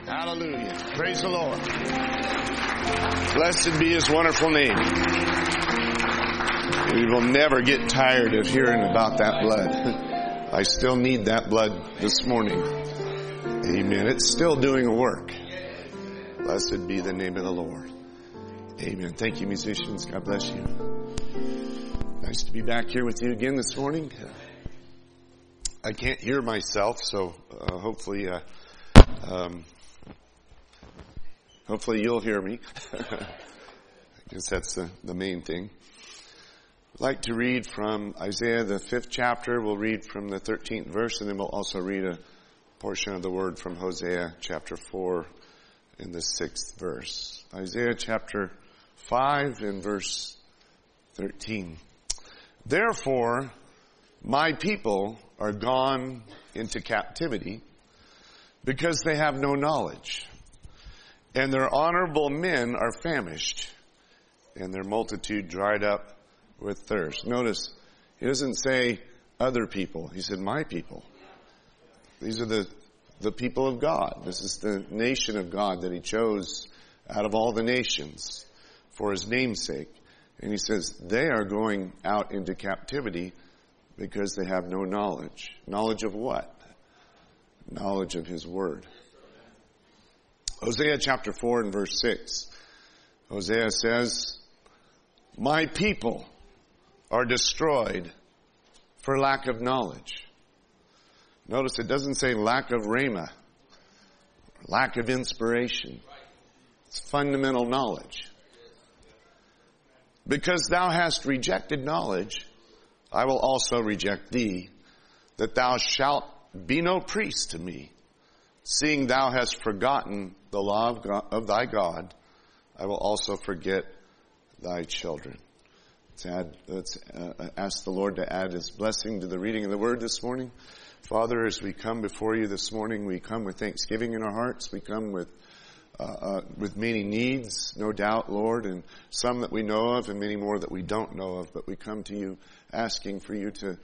Hallelujah. Praise the Lord. Blessed be His wonderful name. We will never get tired of hearing about that blood. I still need that blood this morning. Amen. It's still doing a work. Blessed be the name of the Lord. Amen. Thank you, musicians. God bless you. Nice to be back here with you again this morning. I can't hear myself, so hopefully you'll hear me. I guess that's the main thing. I'd like to read from Isaiah, the 5th chapter. We'll read from the 13th verse, and then we'll also read a portion of the word from Hosea chapter 4 in the 6th verse. Isaiah chapter 5 and verse 13. Therefore, my people are gone into captivity because they have no knowledge. And their honorable men are famished, and their multitude dried up with thirst. Notice, he doesn't say other people. He said, my people. These are the people of God. This is the nation of God that He chose out of all the nations for His name's sake. And He says, they are going out into captivity because they have no knowledge. Knowledge of what? Knowledge of His Word. Hosea chapter 4 and verse 6. Hosea says, my people are destroyed for lack of knowledge. Notice it doesn't say lack of rhema, lack of inspiration. It's fundamental knowledge. Because thou hast rejected knowledge, I will also reject thee, that thou shalt be no priest to me. Seeing thou hast forgotten the law of thy God, I will also forget thy children. Let's ask the Lord to add His blessing to the reading of the Word this morning. Father, as we come before You this morning, we come with thanksgiving in our hearts. We come with many needs, no doubt, Lord, and some that we know of and many more that we don't know of. But we come to You asking for You to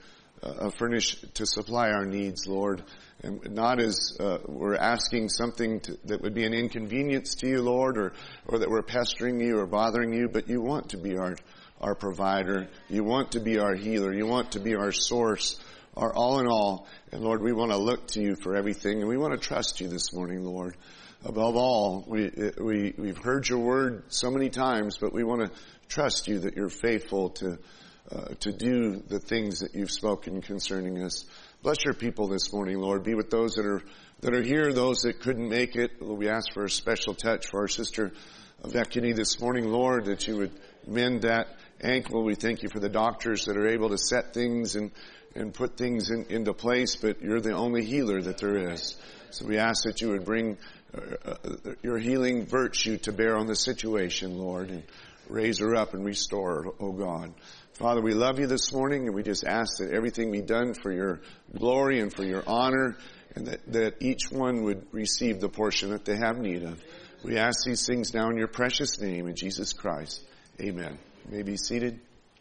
to supply our needs, Lord. And not as we're asking something that would be an inconvenience to You, Lord, or that we're pestering You or bothering You, but You want to be our provider. You want to be our healer. You want to be our source, our all in all. And Lord, we want to look to You for everything, and we want to trust You this morning, Lord. Above all, we've heard Your word so many times, but we want to trust You that You're faithful to do the things that You've spoken concerning us. Bless Your people this morning, Lord. Be with those that are here, those that couldn't make it. We ask for a special touch for our sister Vecchini this morning, Lord, that You would mend that ankle. We thank You for the doctors that are able to set things and put things into place, but You're the only healer that there is. So we ask that You would bring Your healing virtue to bear on the situation, Lord, and raise her up and restore her, oh God. Father, we love You this morning, and we just ask that everything be done for Your glory and for Your honor, and that each one would receive the portion that they have need of. We ask these things now in Your precious name, in Jesus Christ. Amen. You may be seated.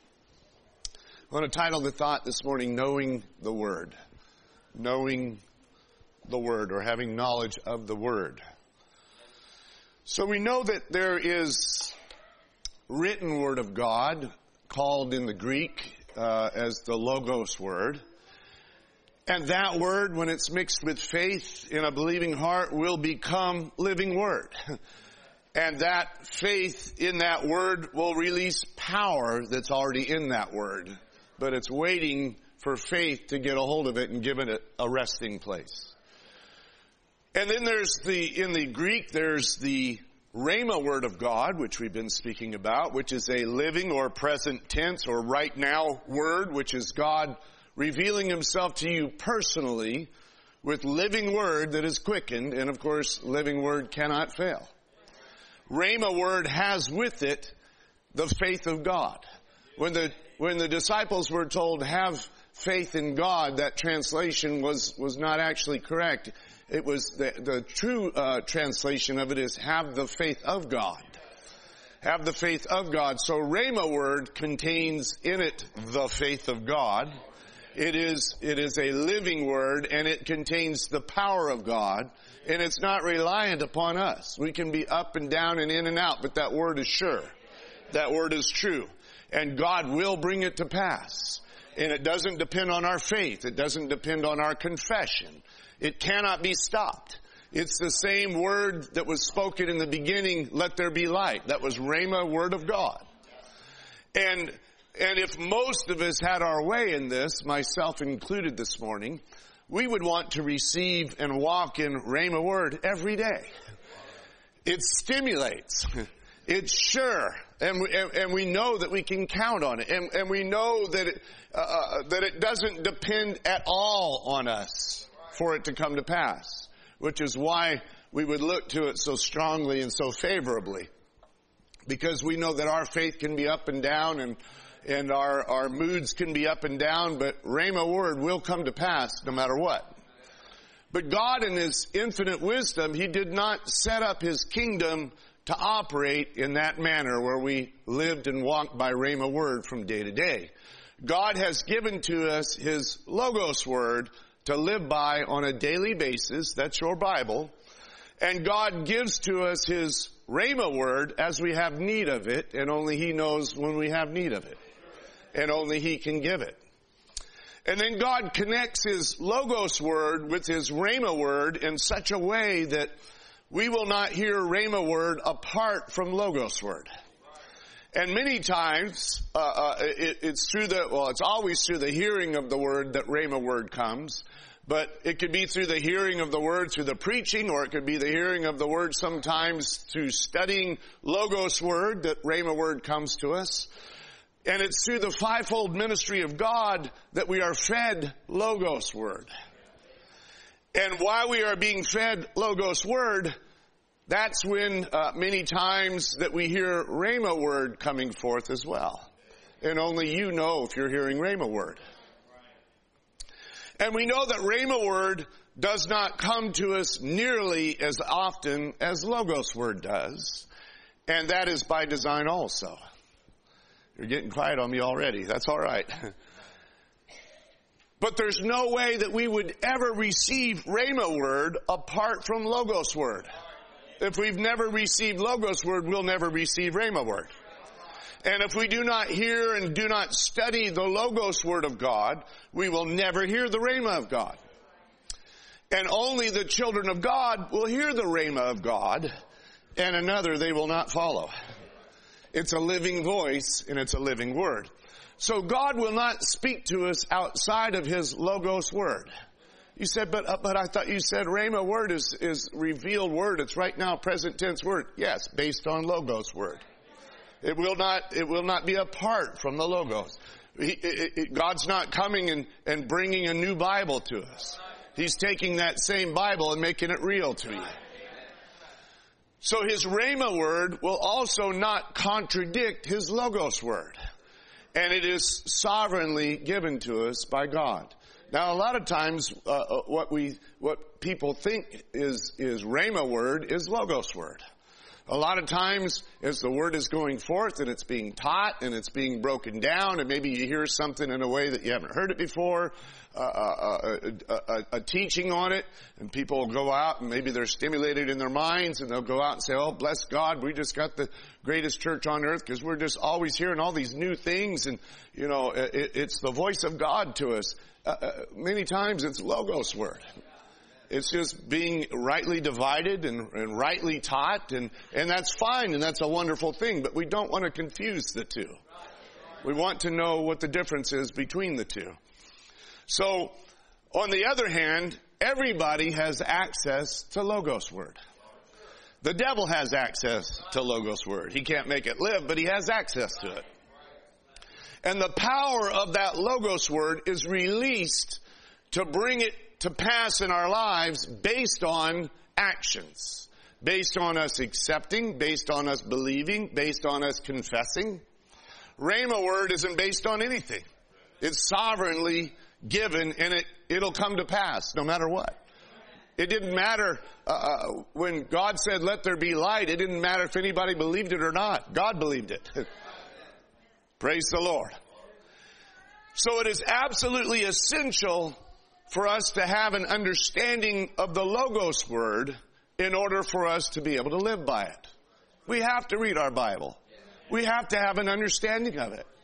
I want to title the thought this morning, Knowing the Word. Knowing the Word, or having knowledge of the Word. So we know that there is written Word of God, called in the Greek as the Logos word. And that word, when it's mixed with faith in a believing heart, will become living word. And that faith in that word will release power that's already in that word. But it's waiting for faith to get a hold of it and give it a resting place. And then in the Greek, there's the Rhema word of God, which we've been speaking about, which is a living or present tense or right now word, which is God revealing Himself to you personally with living word that is quickened. And of course, living word cannot fail. Rhema word has with it the faith of God. When the disciples were told, have faith in God, that translation was not actually correct. It was the true translation of it is have the faith of God. Have the faith of God. So Rhema word contains in it the faith of God. It is a living word, and it contains the power of God, and it's not reliant upon us. We can be up and down and in and out, but that word is sure. That word is true. And God will bring it to pass. And it doesn't depend on our faith. It doesn't depend on our confession. It cannot be stopped. It's the same word that was spoken in the beginning, let there be light. That was Rhema, word of God. And if most of us had our way in this, myself included this morning, we would want to receive and walk in Rhema word every day. It stimulates. It's sure. And we know that we can count on it. And we know that it doesn't depend at all on us for it to come to pass, which is why we would look to it so strongly and so favorably. Because we know that our faith can be up and down and our moods can be up and down, but Rhema word will come to pass no matter what. But God in His infinite wisdom, He did not set up His kingdom to operate in that manner where we lived and walked by Rhema word from day to day. God has given to us His Logos word to live by on a daily basis. That's your Bible. And God gives to us His Rhema word as we have need of it, and only He knows when we have need of it. And only He can give it. And then God connects His Logos word with His Rhema word in such a way that we will not hear Rhema word apart from Logos word. And many times, it's always through the hearing of the word that Rhema word comes. But it could be through the hearing of the word through the preaching, or it could be the hearing of the word sometimes through studying Logos word that Rhema word comes to us. And it's through the fivefold ministry of God that we are fed Logos word. And while we are being fed Logos word, that's when many times that we hear Rhema word coming forth as well. And only you know if you're hearing Rhema word. And we know that Rhema word does not come to us nearly as often as Logos word does. And that is by design also. You're getting quiet on me already. That's all right. But there's no way that we would ever receive Rhema word apart from Logos word. If we've never received Logos word, we'll never receive Rhema word. And if we do not hear and do not study the Logos word of God, we will never hear the Rhema of God. And only the children of God will hear the Rhema of God, and another they will not follow. It's a living voice, and it's a living word. So God will not speak to us outside of His Logos word. You said, but I thought you said Rhema word is revealed word. It's right now present tense word. Yes, based on Logos word. It will not be apart from the Logos. God's not coming and bringing a new Bible to us. He's taking that same Bible and making it real to you. So His Rhema word will also not contradict His Logos word. And it is sovereignly given to us by God. Now, a lot of times, what people think is Rhema word is Logos word. A lot of times, as the word is going forth and it's being taught and it's being broken down, and maybe you hear something in a way that you haven't heard it before, a teaching on it, and people will go out and maybe they're stimulated in their minds and they'll go out and say, oh, bless God, we just got the greatest church on earth because we're just always hearing all these new things, and, you know, it's the voice of God to us. Many times it's Logos word. It's just being rightly divided and rightly taught, and that's fine, and that's a wonderful thing, but we don't want to confuse the two. We want to know what the difference is between the two. So, on the other hand, everybody has access to Logos word. The devil has access to Logos word. He can't make it live, but he has access to it. And the power of that Logos word is released to bring it to pass in our lives based on actions. Based on us accepting, based on us believing, based on us confessing. Rhema word isn't based on anything. It's sovereignly given, and it'll come to pass no matter what. It didn't matter when God said, let there be light. It didn't matter if anybody believed it or not. God believed it. Praise the Lord. So it is absolutely essential for us to have an understanding of the Logos word in order for us to be able to live by it. We have to read our Bible. We have to have an understanding of it.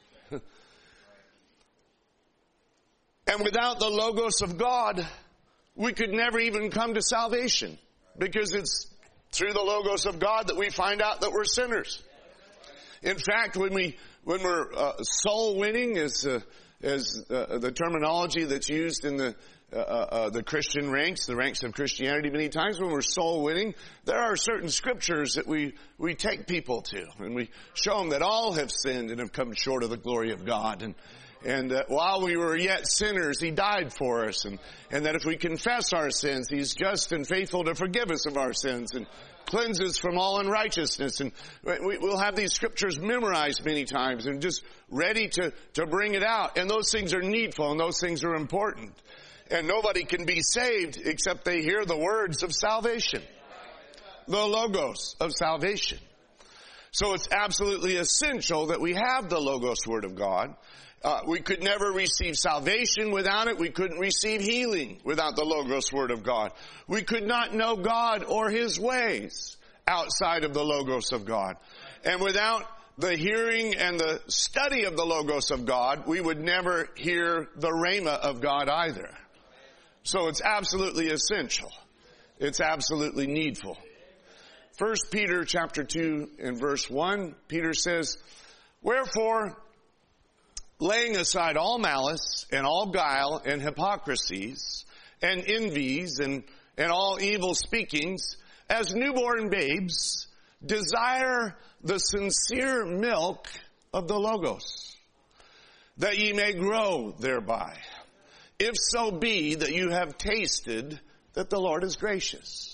And without the Logos of God, we could never even come to salvation, because it's through the Logos of God that we find out that we're sinners. In fact, when we're soul winning is the terminology that's used in the Christian ranks, the ranks of Christianity many times. When we're soul winning, there are certain scriptures that we take people to, and we show them that all have sinned and have come short of the glory of God. And while we were yet sinners, He died for us. And that if we confess our sins, He's just and faithful to forgive us of our sins and cleanse us from all unrighteousness. And we'll have these scriptures memorized many times and just ready to bring it out. And those things are needful and those things are important. And nobody can be saved except they hear the words of salvation. The Logos of salvation. So it's absolutely essential that we have the Logos Word of God. We could never receive salvation without it. We couldn't receive healing without the Logos Word of God. We could not know God or His ways outside of the Logos of God. And without the hearing and the study of the Logos of God, we would never hear the Rhema of God either. So it's absolutely essential. It's absolutely needful. 1 Peter chapter 2 and verse 1, Peter says, "Wherefore, laying aside all malice and all guile and hypocrisies and envies and all evil speakings, as newborn babes, desire the sincere milk of the Logos, that ye may grow thereby, if so be that you have tasted that the Lord is gracious."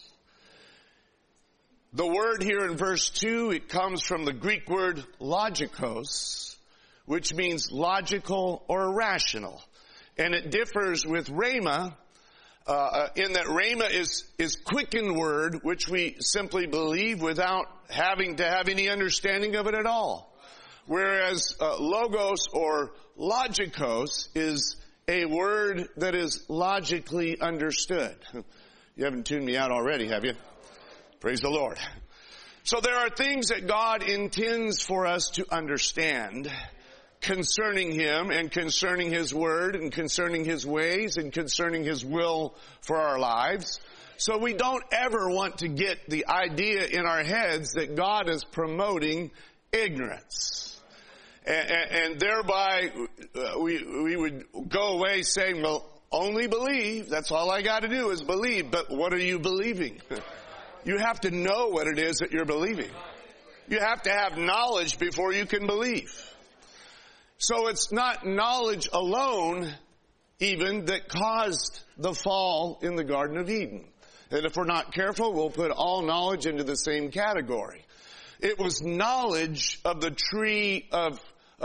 The word here in verse 2, it comes from the Greek word logikos, which means logical or rational. And it differs with rhema, in that rhema is quickened word, which we simply believe without having to have any understanding of it at all. Whereas logos or logikos is a word that is logically understood. You haven't tuned me out already, have you? Praise the Lord. So there are things that God intends for us to understand concerning Him and concerning His Word and concerning His ways and concerning His will for our lives. So we don't ever want to get the idea in our heads that God is promoting ignorance. And thereby we would go away saying, well, only believe. That's all I got to do is believe. But what are you believing? You have to know what it is that you're believing. You have to have knowledge before you can believe. So it's not knowledge alone even that caused the fall in the Garden of Eden. And if we're not careful, we'll put all knowledge into the same category. It was knowledge of the tree of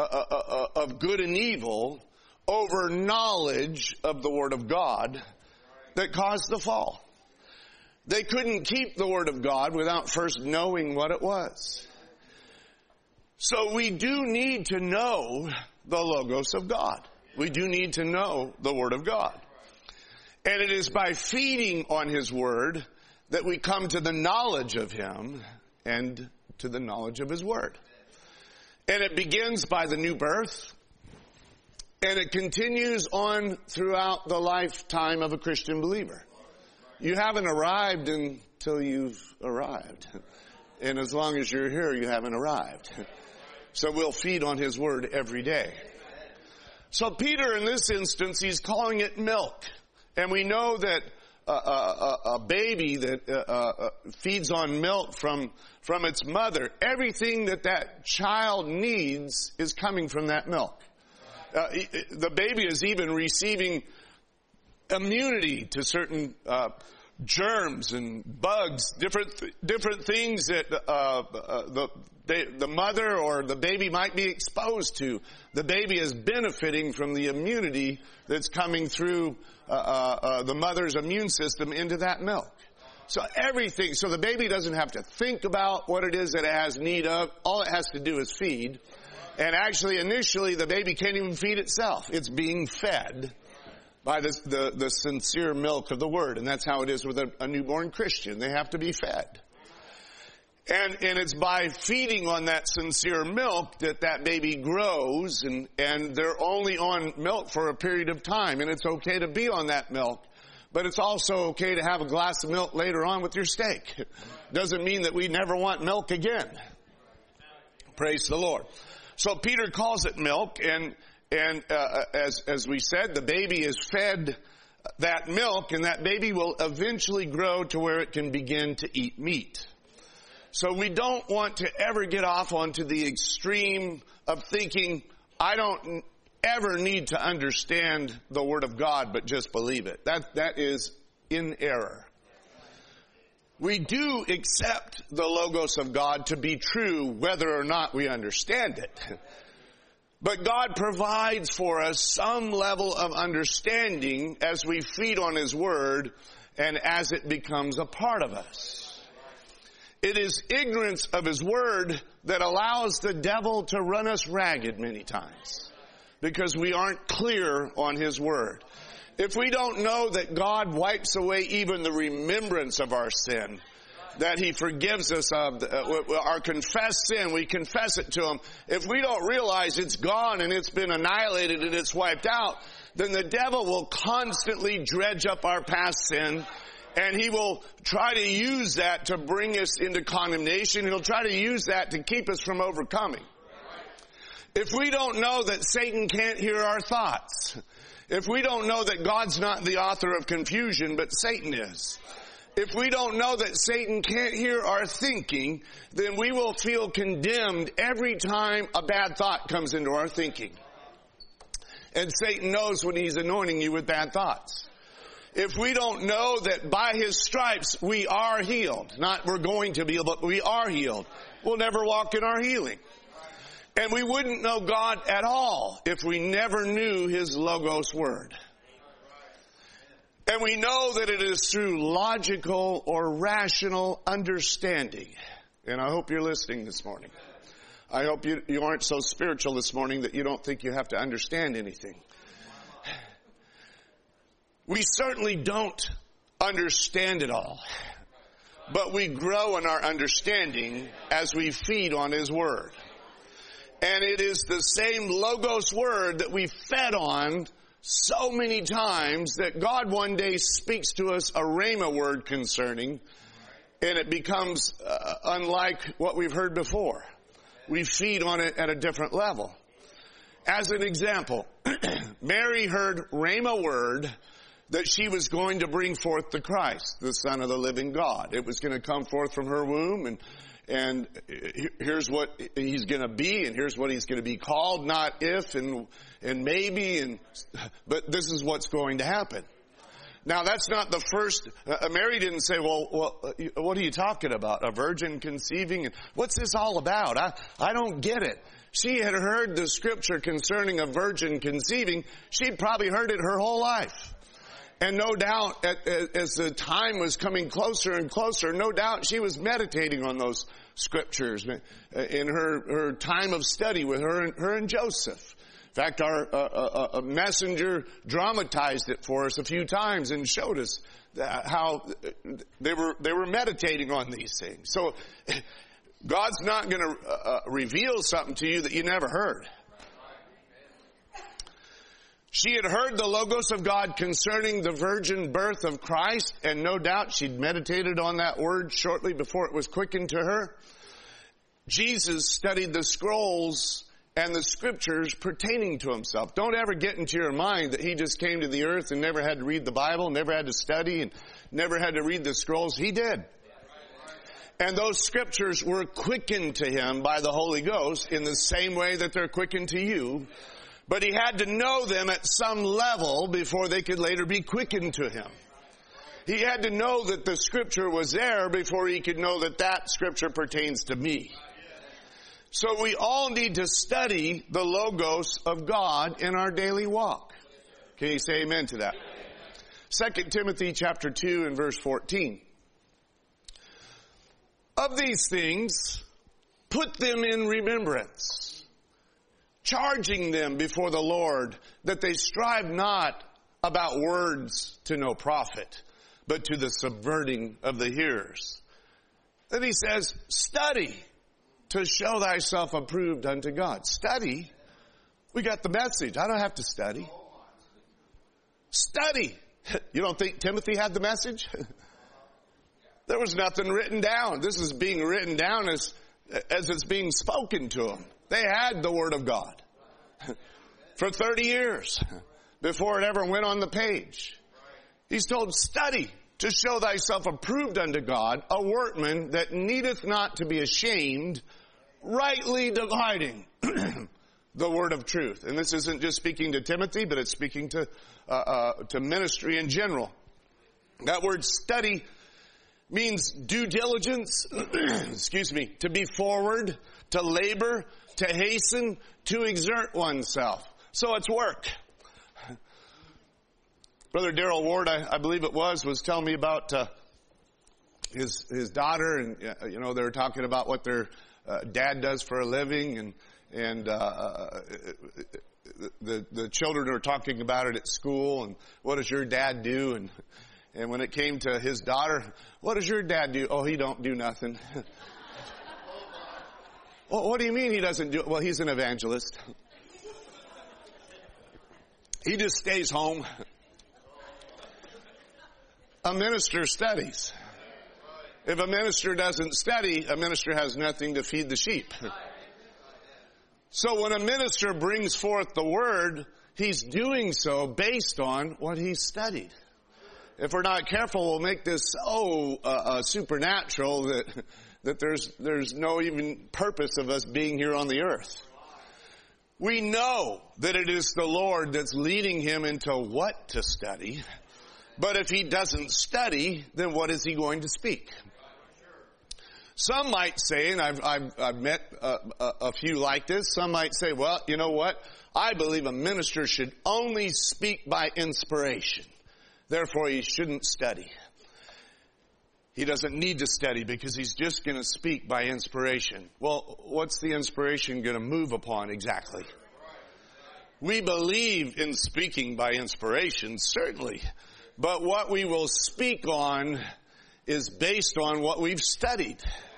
good and evil over knowledge of the Word of God that caused the fall. They couldn't keep the Word of God without first knowing what it was. So we do need to know the Logos of God. We do need to know the Word of God. And it is by feeding on His Word that we come to the knowledge of Him and to the knowledge of His Word. And it begins by the new birth, and it continues on throughout the lifetime of a Christian believer. You haven't arrived until you've arrived. And as long as you're here, you haven't arrived. So we'll feed on His Word every day. So Peter, in this instance, he's calling it milk. And we know that a baby that feeds on milk from its mother, everything that child needs is coming from that milk. The baby is even receiving immunity to certain germs and bugs, different things that the mother or the baby might be exposed to. The baby is benefiting from the immunity that's coming through the mother's immune system into that milk. So everything, so the baby doesn't have to think about what it is that it has need of. All it has to do is feed. And actually, initially, the baby can't even feed itself. It's being fed by the sincere milk of the Word. And that's how it is with a newborn Christian. They have to be fed. And it's by feeding on that sincere milk that baby grows, and they're only on milk for a period of time. And it's okay to be on that milk. But it's also okay to have a glass of milk later on with your steak. Doesn't mean that we never want milk again. Praise the Lord. So Peter calls it milk, and as we said, the baby is fed that milk, and that baby will eventually grow to where it can begin to eat meat. So we don't want to ever get off onto the extreme of thinking, I don't ever need to understand the Word of God, but just believe it. That is in error. We do accept the Logos of God to be true whether or not we understand it. But God provides for us some level of understanding as we feed on His Word and as it becomes a part of us. It is ignorance of His Word that allows the devil to run us ragged many times, because we aren't clear on His Word. If we don't know that God wipes away even the remembrance of our sin, that He forgives us of our confessed sin, we confess it to Him. If we don't realize it's gone and it's been annihilated and it's wiped out, then the devil will constantly dredge up our past sin, and he will try to use that to bring us into condemnation. He'll try to use that to keep us from overcoming. If we don't know that Satan can't hear our thoughts, if we don't know that God's not the author of confusion, but Satan is, if we don't know that Satan can't hear our thinking, then we will feel condemned every time a bad thought comes into our thinking. And Satan knows when he's anointing you with bad thoughts. If we don't know that by His stripes we are healed, not we're going to be, but we are healed, we'll never walk in our healing. And we wouldn't know God at all if we never knew His Logos Word. And we know that it is through logical or rational understanding. And I hope you're listening this morning. I hope you aren't so spiritual this morning that you don't think you have to understand anything. We certainly don't understand it all, but we grow in our understanding as we feed on His Word. And it is the same Logos Word that we fed on so many times that God one day speaks to us a Rhema word concerning, and it becomes unlike what we've heard before. We feed on it at a different level. As an example, Mary heard Rhema word that she was going to bring forth the Christ, the Son of the living God. It was going to come forth from her womb, and here's what He's going to be, and here's what He's going to be called, not if and maybe, but this is what's going to happen. Now that's not the first, Mary didn't say, well, what are you talking about? A virgin conceiving? What's this all about? I don't get it. She had heard the scripture concerning a virgin conceiving. She'd probably heard it her whole life. And no doubt, as the time was coming closer and closer, no doubt she was meditating on those scriptures in her time of study with her and Joseph. In fact, our messenger dramatized it for us a few times and showed us how they were meditating on these things. So God's not going to reveal something to you that you never heard. She had heard the Logos of God concerning the virgin birth of Christ, and no doubt she'd meditated on that word shortly before it was quickened to her. Jesus studied the scrolls and the scriptures pertaining to Himself. Don't ever get into your mind that He just came to the earth and never had to read the Bible, never had to study, and never had to read the scrolls. He did. And those scriptures were quickened to Him by the Holy Ghost in the same way that they're quickened to you. But He had to know them at some level before they could later be quickened to Him. He had to know that the scripture was there before He could know that that scripture pertains to me. So we all need to study the Logos of God in our daily walk. Can you say amen to that? 2 Timothy chapter 2 and verse 14. Of these things, put them in remembrance, charging them before the Lord that they strive not about words to no profit, but to the subverting of the hearers. Then he says, study to show thyself approved unto God. Study. We got the message. I don't have to study. Study. You don't think Timothy had the message? There was nothing written down. This is being written down as it's being spoken to them. They had the Word of God for 30 years before it ever went on the page. He's told, study to show thyself approved unto God, a workman that needeth not to be ashamed, rightly dividing the word of truth. And this isn't just speaking to Timothy, but it's speaking to ministry in general. That word study means due diligence, to be forward, to labor, to hasten, to exert oneself. So it's work. Brother Darrell Ward, I believe it was telling me about his daughter, and they were talking about what their dad does for a living, and the children are talking about it at school, and what does your dad do? And when it came to his daughter, what does your dad do? Oh, he don't do nothing. Well, what do you mean he doesn't do it? Well, he's an evangelist. He just stays home. A minister studies. If a minister doesn't study, a minister has nothing to feed the sheep. So when a minister brings forth the word, he's doing so based on what he's studied. If we're not careful, we'll make this so supernatural that there's no even purpose of us being here on the earth. We know that it is the Lord that's leading him into what to study. But if he doesn't study, then what is he going to speak? Some might say, and I've met a few like this, some might say, well, you know what? I believe a minister should only speak by inspiration. Therefore, he shouldn't study. He doesn't need to study because he's just going to speak by inspiration. Well, what's the inspiration going to move upon exactly? We believe in speaking by inspiration, certainly. But what we will speak on is based on what we've studied.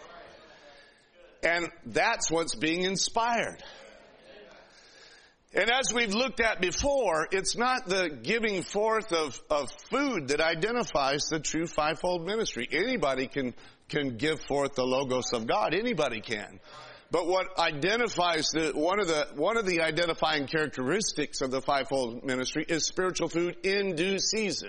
And that's what's being inspired. And as we've looked at before, it's not the giving forth of food that identifies the true fivefold ministry. Anybody can give forth the Logos of God. Anybody can. But what identifies one of the identifying characteristics of the fivefold ministry is spiritual food in due season.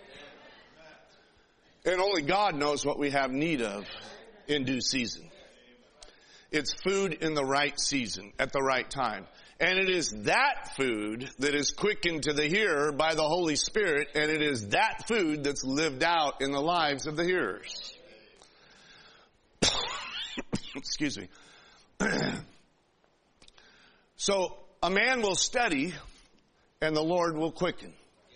And only God knows what we have need of in due season. It's food in the right season, at the right time. And it is that food that is quickened to the hearer by the Holy Spirit, and it is that food that's lived out in the lives of the hearers. Excuse me. So, a man will study, and the Lord will quicken.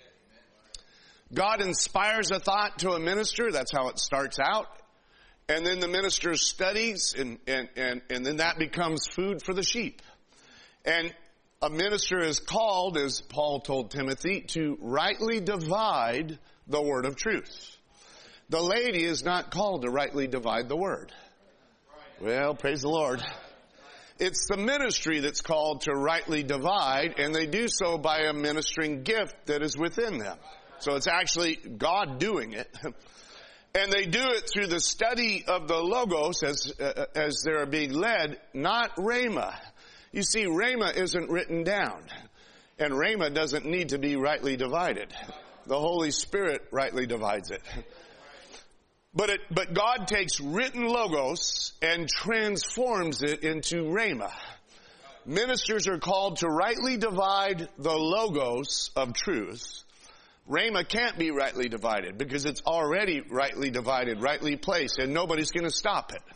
God inspires a thought to a minister. That's how it starts out. And then the minister studies, and then that becomes food for the sheep. And a minister is called, as Paul told Timothy, to rightly divide the word of truth. The lady is not called to rightly divide the word. Well, praise the Lord. It's the ministry that's called to rightly divide, and they do so by a ministering gift that is within them. So it's actually God doing it. And they do it through the study of the Logos as they're being led, not Rhema. You see, Rhema isn't written down. And Rhema doesn't need to be rightly divided. The Holy Spirit rightly divides it. But God takes written Logos and transforms it into Rhema. Ministers are called to rightly divide the Logos of truth. Rhema can't be rightly divided because it's already rightly divided, rightly placed, and nobody's going to stop it.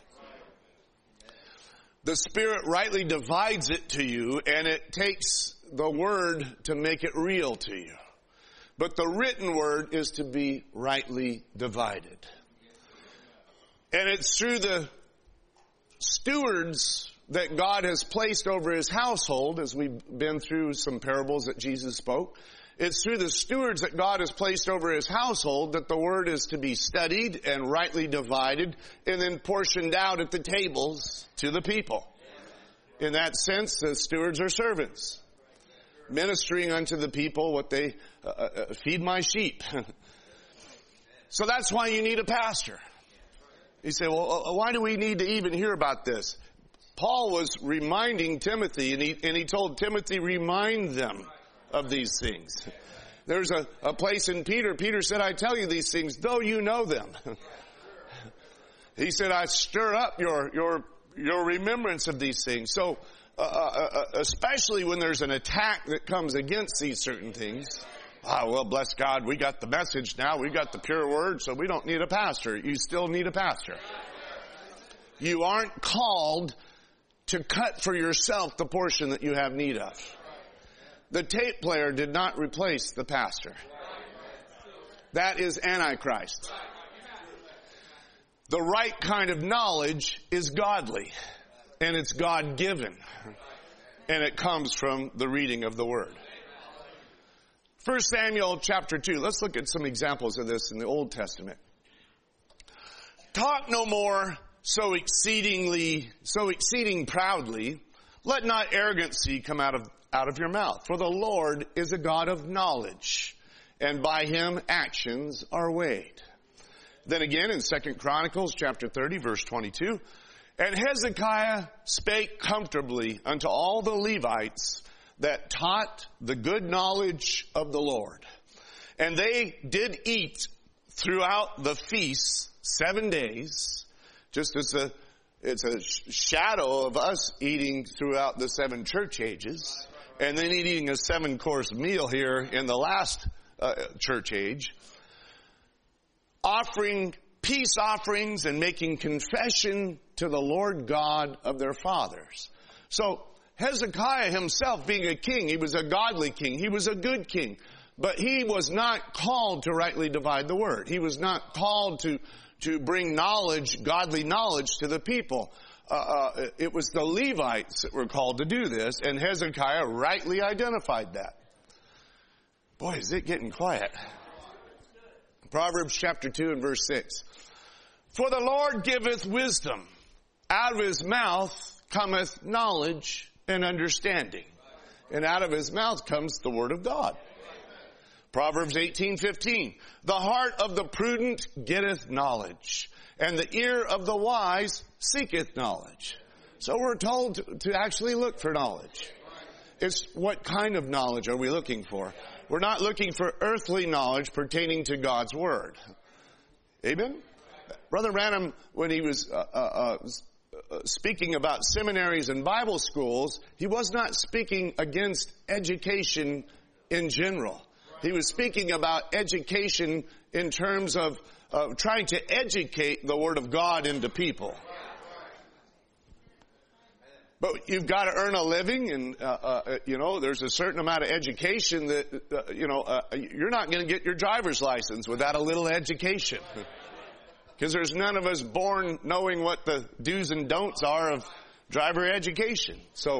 The Spirit rightly divides it to you, and it takes the Word to make it real to you. But the written Word is to be rightly divided. And it's through the steward's that God has placed over his household, as we've been through some parables that Jesus spoke. It's through the stewards that God has placed over his household that the word is to be studied and rightly divided and then portioned out at the tables to the people. In that sense, the stewards are servants, ministering unto the people what they feed my sheep. So that's why you need a pastor. You say, well, why do we need to even hear about this? Paul was reminding Timothy, and he told Timothy, remind them of these things. There's a place in Peter. Peter said, I tell you these things, though you know them. He said, I stir up your remembrance of these things. So, especially when there's an attack that comes against these certain things. Well, bless God, we got the message now. We got the pure word, so we don't need a pastor. You still need a pastor. You aren't called to cut for yourself the portion that you have need of. The tape player did not replace the pastor. That is Antichrist. The right kind of knowledge is godly, and it's God-given, and it comes from the reading of the Word. 1 Samuel chapter 2. Let's look at some examples of this in the Old Testament. Talk no more so exceeding proudly. Let not arrogancy come out of your mouth. For the Lord is a God of knowledge, and by him actions are weighed. Then again in 2 Chronicles chapter 30 verse 22. And Hezekiah spake comfortably unto all the Levites that taught the good knowledge of the Lord. And they did eat throughout the feasts 7 days, just as it's a shadow of us eating throughout the 7 church ages, and then eating a 7-course meal here in the last church age, offering peace offerings and making confession to the Lord God of their fathers. So Hezekiah himself, being a king, he was a godly king. He was a good king. But he was not called to rightly divide the word. He was not called to bring knowledge, godly knowledge to the people. It was the Levites that were called to do this, and Hezekiah rightly identified that. Boy, is it getting quiet. Proverbs chapter 2 and verse 6. For the Lord giveth wisdom. Out of his mouth cometh knowledge and understanding. And out of his mouth comes the word of God. Proverbs 18:15. The heart of the prudent getteth knowledge, and the ear of the wise seeketh knowledge. So we're told to actually look for knowledge. It's what kind of knowledge are we looking for? We're not looking for earthly knowledge pertaining to God's Word. Amen? Brother Branham, when he was speaking about seminaries and Bible schools, he was not speaking against education in general. He was speaking about education in terms of trying to educate the Word of God into people. But you've got to earn a living, and there's a certain amount of education that you're not going to get your driver's license without a little education, because there's none of us born knowing what the do's and don'ts are of driver education. So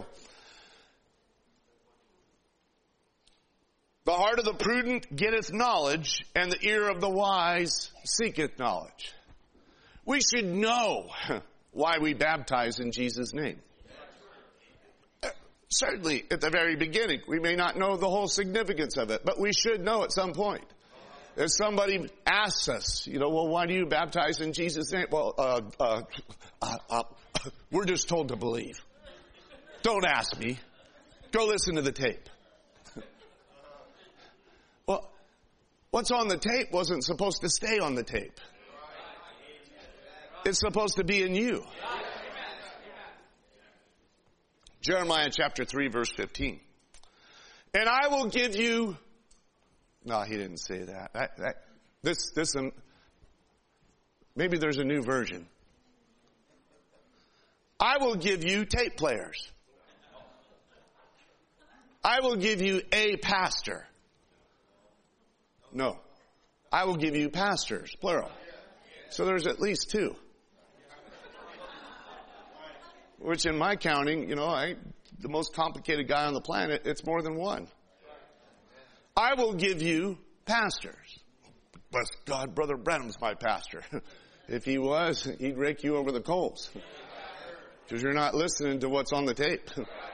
the heart of the prudent getteth knowledge, and the ear of the wise seeketh knowledge. We should know why we baptize in Jesus' name. Certainly, at the very beginning, we may not know the whole significance of it, but we should know at some point. If somebody asks us, well, why do you baptize in Jesus' name? Well, we're just told to believe. Don't ask me. Go listen to the tape. Well, what's on the tape wasn't supposed to stay on the tape. It's supposed to be in you. Jeremiah chapter 3 verse 15. And I will give you... No, he didn't say that. Maybe there's a new version. I will give you tape players. I will give you a pastor. No. I will give you pastors, plural. So there's at least 2. Which in my counting, I ain't the most complicated guy on the planet. It's more than one. I will give you pastors. Bless God, Brother Branham's my pastor. If he was, he'd rake you over the coals. Because you're not listening to what's on the tape.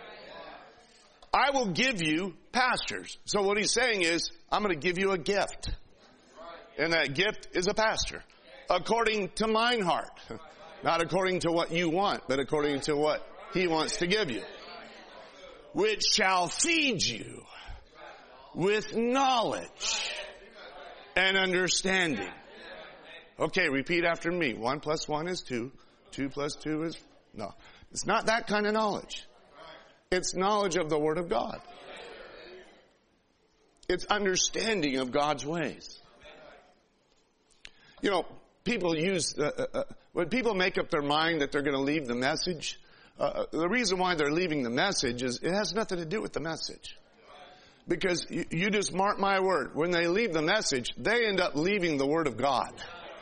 I will give you pastors. So what he's saying is, I'm going to give you a gift. And that gift is a pastor. According to mine heart. Not according to what you want, but according to what he wants to give you. Which shall feed you with knowledge and understanding. Okay, repeat after me. 1 + 1 is 2. 2 + 2 is... No. It's not that kind of knowledge. It's knowledge of the Word of God. It's understanding of God's ways. People use... when people make up their mind that they're going to leave the message, the reason why they're leaving the message is it has nothing to do with the message. Because you just mark my word, when they leave the message, they end up leaving the Word of God.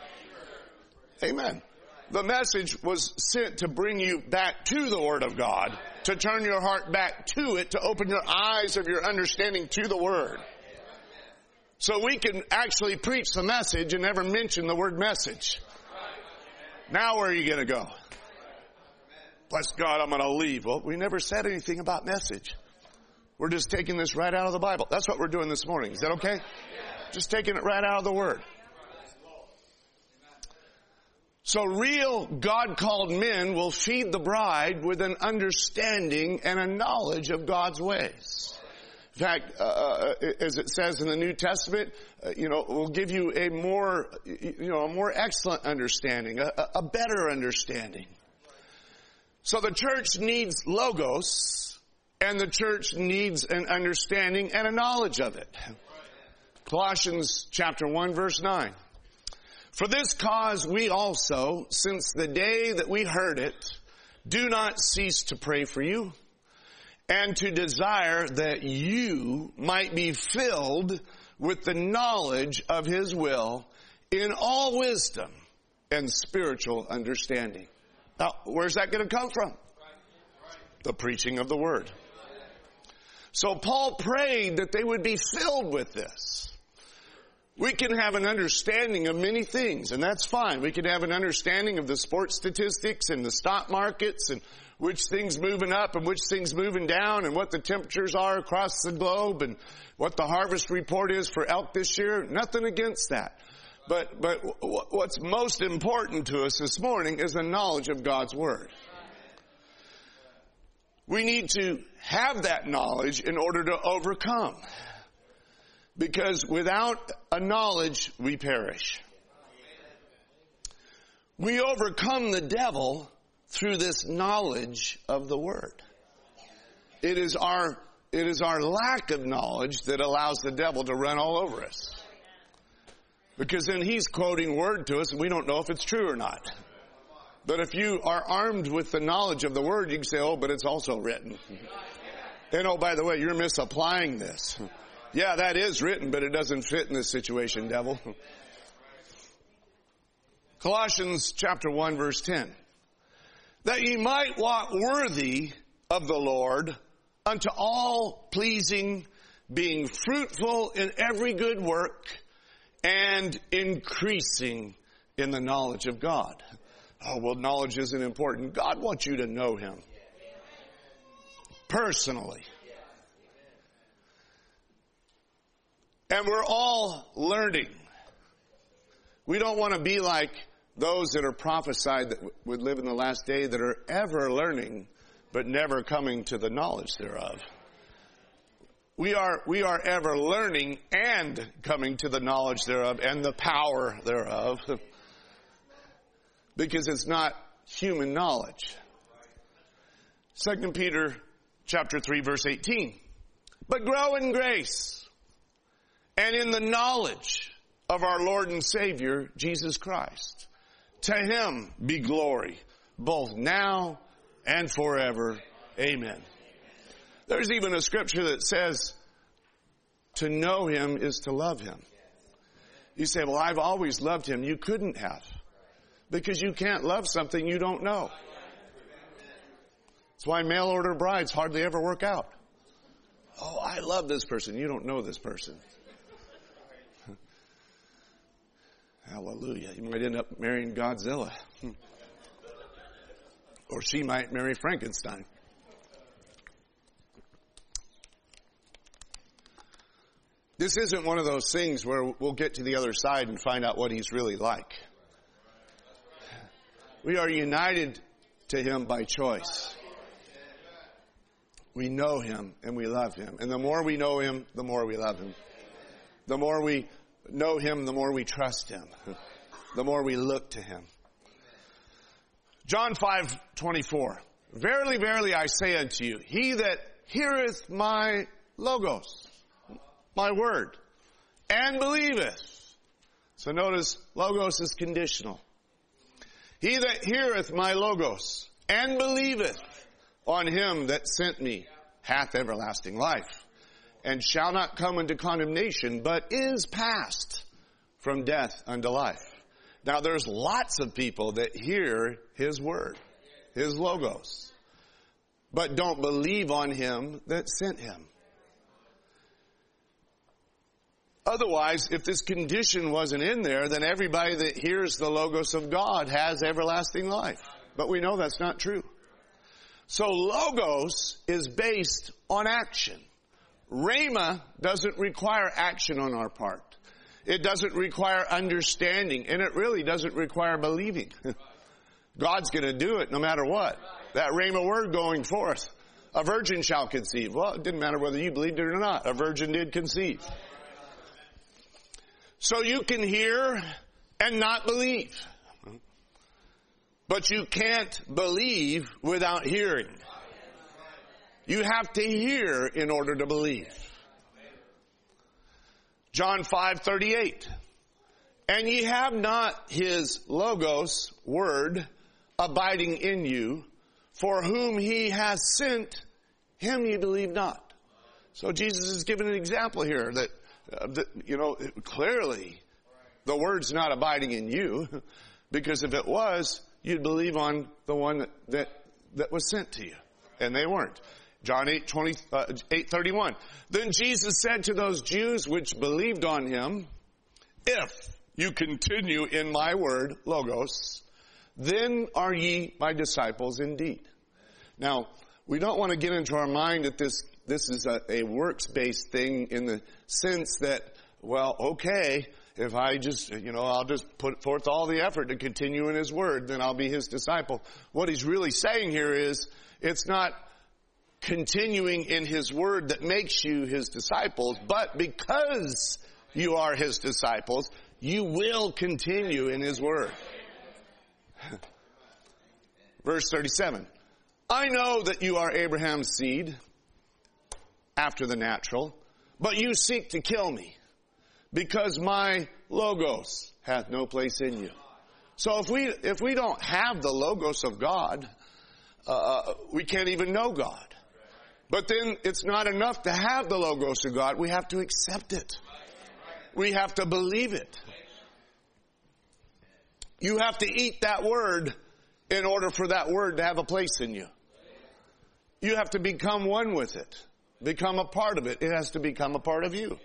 Amen. The message was sent to bring you back to the Word of God, to turn your heart back to it, to open your eyes of your understanding to the Word. So we can actually preach the message and never mention the word message. Now where are you going to go? Bless God, I'm going to leave. Well, we never said anything about message. We're just taking this right out of the Bible. That's what we're doing this morning. Is that okay? Just taking it right out of the Word. So real God-called men will feed the bride with an understanding and a knowledge of God's ways. In fact, as it says in the New Testament, will give you a more excellent understanding, a better understanding. So the church needs logos, and the church needs an understanding and a knowledge of it. Colossians chapter 1, verse 9. For this cause we also, since the day that we heard it, do not cease to pray for you, and to desire that you might be filled with the knowledge of His will in all wisdom and spiritual understanding. Now, where's that going to come from? The preaching of the Word. So Paul prayed that they would be filled with this. We can have an understanding of many things, and that's fine. We can have an understanding of the sports statistics and the stock markets and which things moving up and which things moving down and what the temperatures are across the globe and what the harvest report is for elk this year. Nothing against that. But what's most important to us this morning is the knowledge of God's Word. We need to have that knowledge in order to overcome. Because without a knowledge, we perish. We overcome the devil through this knowledge of the Word. It is our lack of knowledge that allows the devil to run all over us. Because then he's quoting Word to us and we don't know if it's true or not. But if you are armed with the knowledge of the Word, you can say, oh, but it's also written. And oh, by the way, you're misapplying this. Yeah, that is written, but it doesn't fit in this situation, devil. Colossians chapter 1, verse 10. That ye might walk worthy of the Lord unto all pleasing, being fruitful in every good work and increasing in the knowledge of God. Oh, well, knowledge isn't important. God wants you to know Him personally. And we're all learning. We don't want to be like those that are prophesied that would live in the last day that are ever learning but never coming to the knowledge thereof. We are ever learning and coming to the knowledge thereof and the power thereof. Because it's not human knowledge. 2 Peter chapter 3 verse 18. But grow in grace and in the knowledge of our Lord and Savior, Jesus Christ. To Him be glory, both now and forever. Amen. There's even a scripture that says, to know Him is to love Him. You say, well, I've always loved Him. You couldn't have. Because you can't love something you don't know. That's why mail order brides hardly ever work out. Oh, I love this person. You don't know this person. Hallelujah. You might end up marrying Godzilla. Or she might marry Frankenstein. This isn't one of those things where we'll get to the other side and find out what he's really like. We are united to him by choice. We know him and we love him. And the more we know him, the more we love him. The more we know him, the more we trust him. The more we look to him. John 5:24. Verily, verily, I say unto you, he that heareth my logos, my word, and believeth. So notice, logos is conditional. He that heareth my logos, and believeth on him that sent me, hath everlasting life, and shall not come into condemnation, but is passed from death unto life. Now there's lots of people that hear his word, his logos, but don't believe on him that sent him. Otherwise, if this condition wasn't in there, then everybody that hears the logos of God has everlasting life. But we know that's not true. So logos is based on action. Rhema doesn't require action on our part. It doesn't require understanding, and it really doesn't require believing. God's going to do it no matter what. That rhema word going forth. A virgin shall conceive. Well, it didn't matter whether you believed it or not. A virgin did conceive. So you can hear and not believe. But you can't believe without hearing. You have to hear in order to believe. John 5:38. And ye have not his logos, word, abiding in you, for whom he has sent, him ye believe not. So Jesus is giving an example here that, clearly the word's not abiding in you, because if it was, you'd believe on the one that was sent to you. And they weren't. John 8:31. Then Jesus said to those Jews which believed on him, if you continue in my word, logos, then are ye my disciples indeed. Now, we don't want to get into our mind that this is a works-based thing in the sense that, well, okay, if I just, I'll just put forth all the effort to continue in his word, then I'll be his disciple. What he's really saying here is, it's not continuing in his word that makes you his disciples, but because you are his disciples, you will continue in his word. Verse 37. I know that you are Abraham's seed after the natural, but you seek to kill me because my logos hath no place in you. So if we don't have the logos of God, we can't even know God. But then it's not enough to have the logos of God. We have to accept it. We have to believe it. You have to eat that word in order for that word to have a place in you. You have to become one with it. Become a part of it. It has to become a part of you.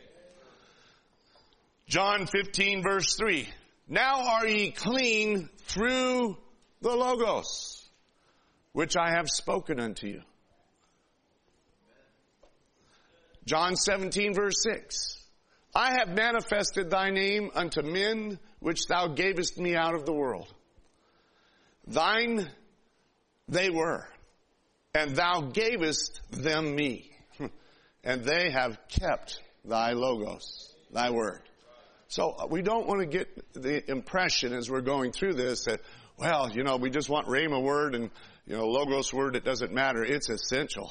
John 15 verse 3. Now are ye clean through the logos, which I have spoken unto you. John 17 verse 6. I have manifested thy name unto men which thou gavest me out of the world. Thine they were, and thou gavest them me. And they have kept thy logos, thy word. So we don't want to get the impression as we're going through this that, well, we just want rhema word and, logos word, it doesn't matter. It's essential.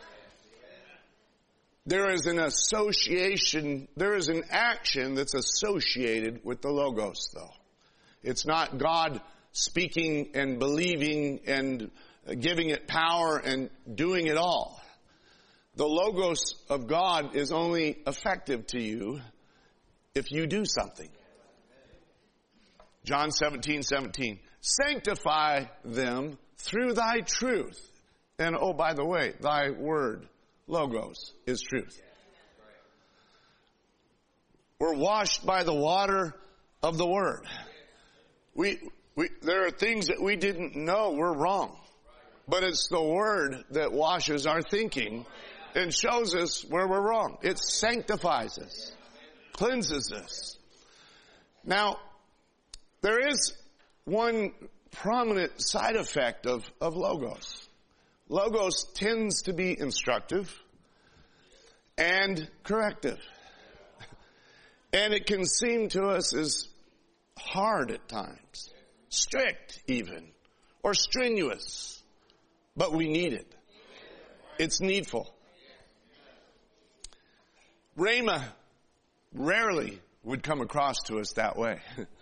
There is an association, there is an action that's associated with the logos, though. It's not God speaking and believing and giving it power and doing it all. The logos of God is only effective to you if you do something. John 17:17. Sanctify them through thy truth. And oh, by the way, thy word, logos, is truth. We're washed by the water of the word. There are things that we didn't know were wrong. But it's the word that washes our thinking and shows us where we're wrong. It sanctifies us, cleanses us. Now, there is one prominent side effect of logos. Logos tends to be instructive and corrective. And it can seem to us as hard at times, strict even, or strenuous. But we need it. It's needful. Rhema rarely would come across to us that way.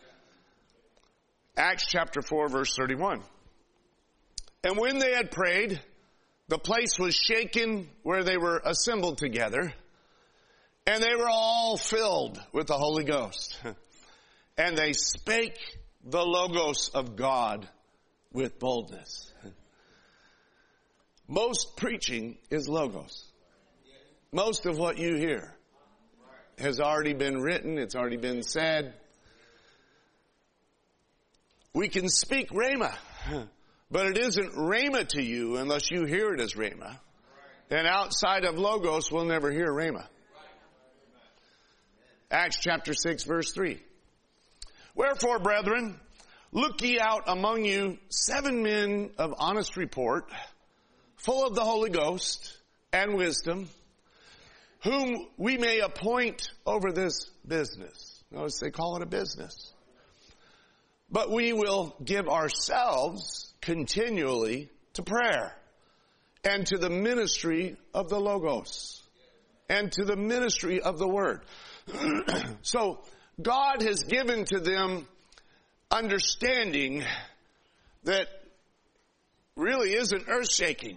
Acts chapter 4, verse 31. And when they had prayed, the place was shaken where they were assembled together, and they were all filled with the Holy Ghost. And they spake the logos of God with boldness. Most preaching is logos. Most of what you hear has already been written. It's already been said. We can speak Rhema, but it isn't Rhema to you unless you hear it as Rhema. And outside of logos, we'll never hear Rhema. Acts chapter 6, verse 3. Wherefore, brethren, look ye out among you 7 men of honest report, full of the Holy Ghost and wisdom, whom we may appoint over this business. Notice they call it a business. But we will give ourselves continually to prayer and to the ministry of the Logos and to the ministry of the Word. So God has given to them understanding that really isn't earth-shaking.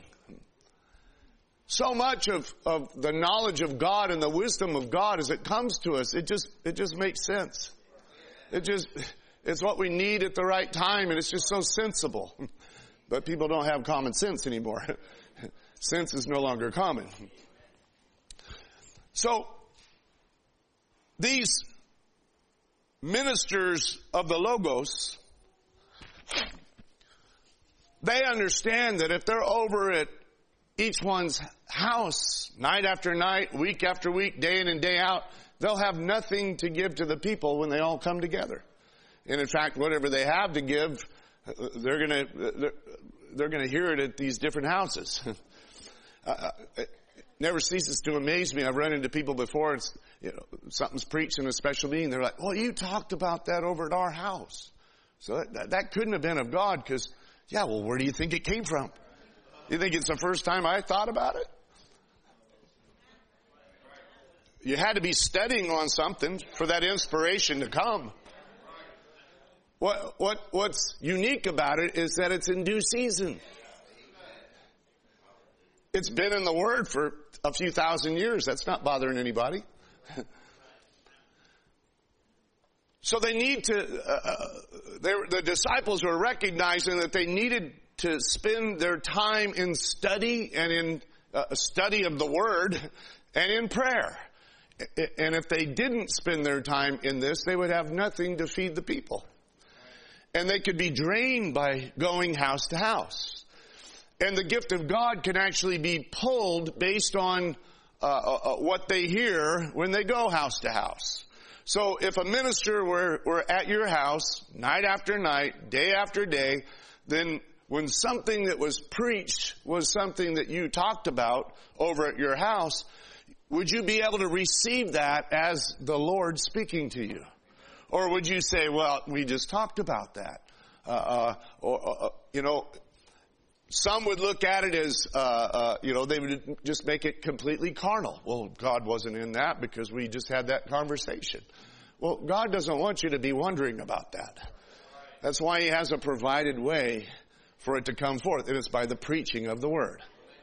So much of the knowledge of God and the wisdom of God as it comes to us, it just makes sense. It's what we need at the right time, and it's just so sensible. But people don't have common sense anymore. Sense is no longer common. So, these ministers of the Logos, they understand that if they're over at each one's house, night after night, week after week, day in and day out, they'll have nothing to give to the people when they all come together. And in fact, whatever they have to give, they're gonna hear it at these different houses. It never ceases to amaze me. I've run into people before. It's, something's preached in a special meeting. They're like, "Well, you talked about that over at our house, so that couldn't have been of God." Because, yeah, well, where do you think it came from? You think it's the first time I thought about it? You had to be studying on something for that inspiration to come. What's unique about it is that it's in due season. It's been in the Word for a few thousand years. That's not bothering anybody. So they need to, the disciples were recognizing that they needed to spend their time in study and in study of the Word and in prayer. And if they didn't spend their time in this, they would have nothing to feed the people. And they could be drained by going house to house. And the gift of God can actually be pulled based on what they hear when they go house to house. So if a minister were at your house night after night, day after day, then when something that was preached was something that you talked about over at your house, would you be able to receive that as the Lord speaking to you? Or would you say, well, we just talked about that? Some would look at it as, they would just make it completely carnal. Well, God wasn't in that because we just had that conversation. Well, God doesn't want you to be wondering about that. That's why He has a provided way for it to come forth, and it's by the preaching of the Word.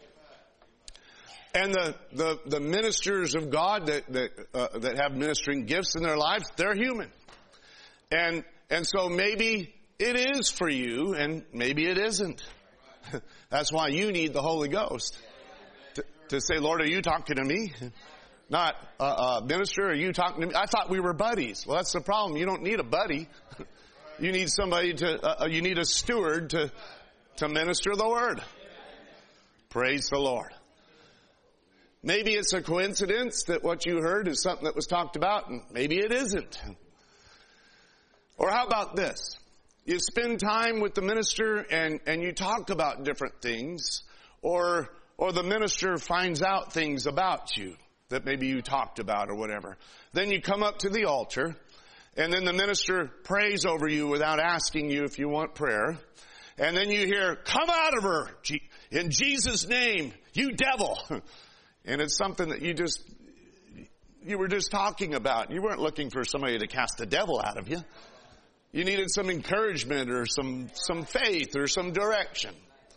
And the ministers of God that have ministering gifts in their lives, they're human. And so maybe it is for you and maybe it isn't. That's why you need the Holy Ghost. To say, Lord, are you talking to me? Not, minister, are you talking to me? I thought we were buddies. Well, that's the problem. You don't need a buddy. You need somebody you need a steward to minister the word. Praise the Lord. Maybe it's a coincidence that what you heard is something that was talked about, and maybe it isn't. Or how about this? You spend time with the minister and you talk about different things, or the minister finds out things about you that maybe you talked about or whatever. Then you come up to the altar, and then the minister prays over you without asking you if you want prayer. And then you hear, come out of her in Jesus' name, you devil. And it's something that you were just talking about. You weren't looking for somebody to cast the devil out of you. You needed some encouragement or some faith or some direction.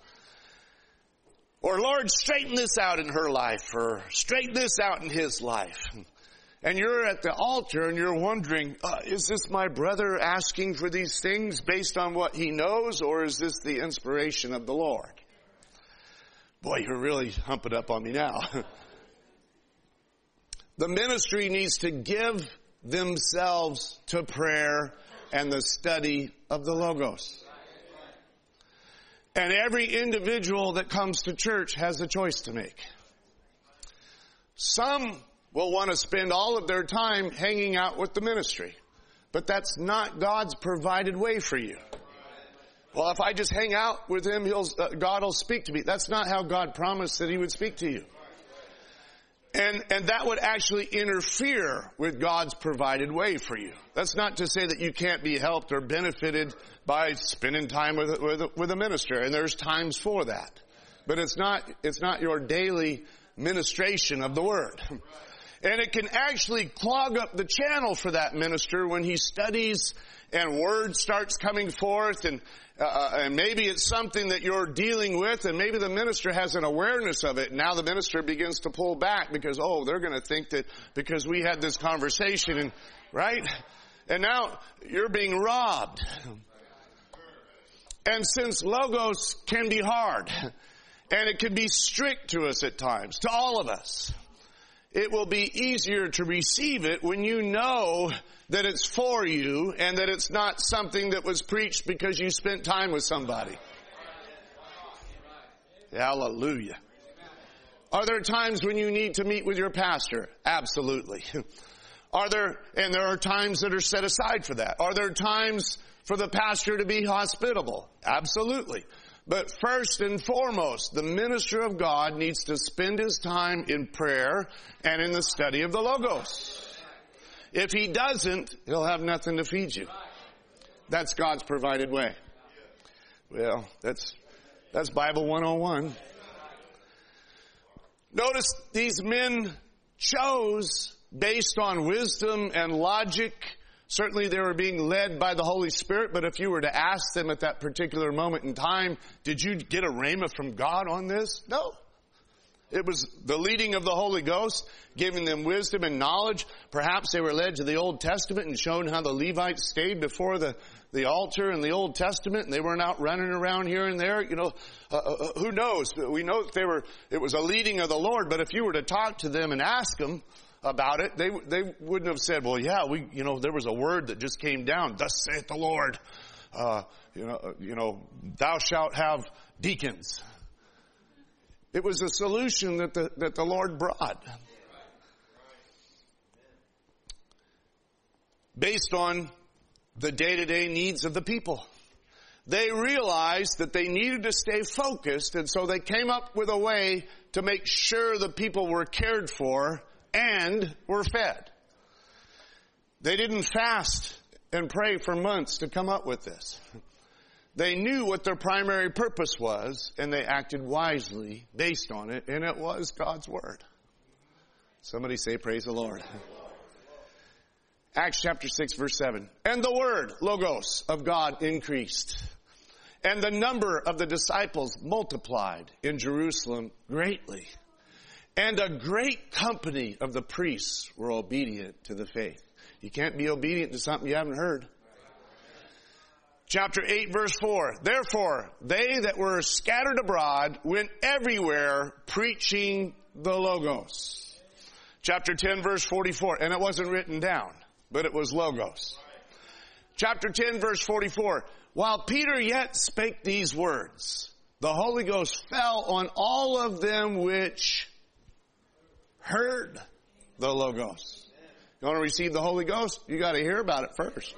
Or, Lord, straighten this out in her life, or straighten this out in his life. And you're at the altar and you're wondering, is this my brother asking for these things based on what he knows, or is this the inspiration of the Lord? Boy, you're really humping up on me now. The ministry needs to give themselves to prayer and the study of the Logos. And every individual that comes to church has a choice to make. Some will want to spend all of their time hanging out with the ministry. But that's not God's provided way for you. Well, if I just hang out with him, God will speak to me. That's not how God promised that he would speak to you. And that would actually interfere with God's provided way for you. That's not to say that you can't be helped or benefited by spending time with a minister. And there's times for that. But it's not your daily ministration of the word. And it can actually clog up the channel for that minister when he studies and word starts coming forth, and maybe it's something that you're dealing with, and maybe the minister has an awareness of it. And now the minister begins to pull back because, they're going to think that because we had this conversation, and right? And now you're being robbed. And since Logos can be hard, and it can be strict to us at times, to all of us, it will be easier to receive it when you know that it's for you and that it's not something that was preached because you spent time with somebody. Hallelujah. Are there times when you need to meet with your pastor? Absolutely. There are times that are set aside for that. Are there times for the pastor to be hospitable? Absolutely. But first and foremost, the minister of God needs to spend his time in prayer and in the study of the Logos. If he doesn't, he'll have nothing to feed you. That's God's provided way. Well, that's Bible 101. Notice these men chose based on wisdom and logic. Certainly they were being led by the Holy Spirit, but if you were to ask them at that particular moment in time, did you get a rhema from God on this? No. It was the leading of the Holy Ghost, giving them wisdom and knowledge. Perhaps they were led to the Old Testament and shown how the Levites stayed before the altar in the Old Testament, and they weren't out running around here and there. Who knows? We know that it was a leading of the Lord, but if you were to talk to them and ask them about it, they wouldn't have said, well, yeah, there was a word that just came down. Thus saith the Lord, thou shalt have deacons. It was a solution that the Lord brought. Based on the day-to-day needs of the people. They realized that they needed to stay focused, and so they came up with a way to make sure the people were cared for and were fed. They didn't fast and pray for months to come up with this. They knew what their primary purpose was, and they acted wisely based on it, and it was God's Word. Somebody say, praise the Lord. Acts chapter 6, verse 7. And the Word, Logos, of God increased, and the number of the disciples multiplied in Jerusalem greatly. And a great company of the priests were obedient to the faith. You can't be obedient to something you haven't heard. Chapter 8, verse 4. Therefore, they that were scattered abroad went everywhere preaching the Logos. Chapter 10, verse 44. And it wasn't written down, but it was Logos. Chapter 10, verse 44. While Peter yet spake these words, the Holy Ghost fell on all of them which heard the Logos. You want to receive the Holy Ghost? You got to hear about it first.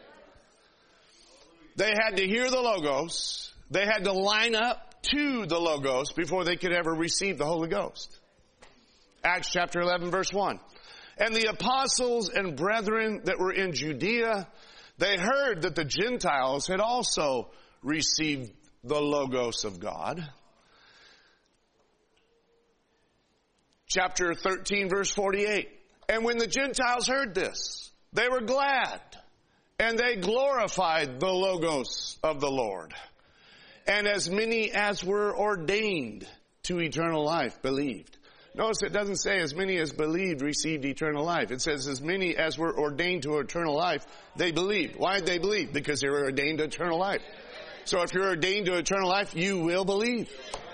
They had to hear the Logos. They had to line up to the Logos before they could ever receive the Holy Ghost. Acts chapter 11, verse 1. And the apostles and brethren that were in Judea, they heard that the Gentiles had also received the Logos of God. Chapter 13, verse 48. And when the Gentiles heard this, they were glad, and they glorified the Logos of the Lord. And as many as were ordained to eternal life believed. Notice it doesn't say as many as believed received eternal life. It says as many as were ordained to eternal life, they believed. Why did they believe? Because they were ordained to eternal life. So if you're ordained to eternal life, you will believe.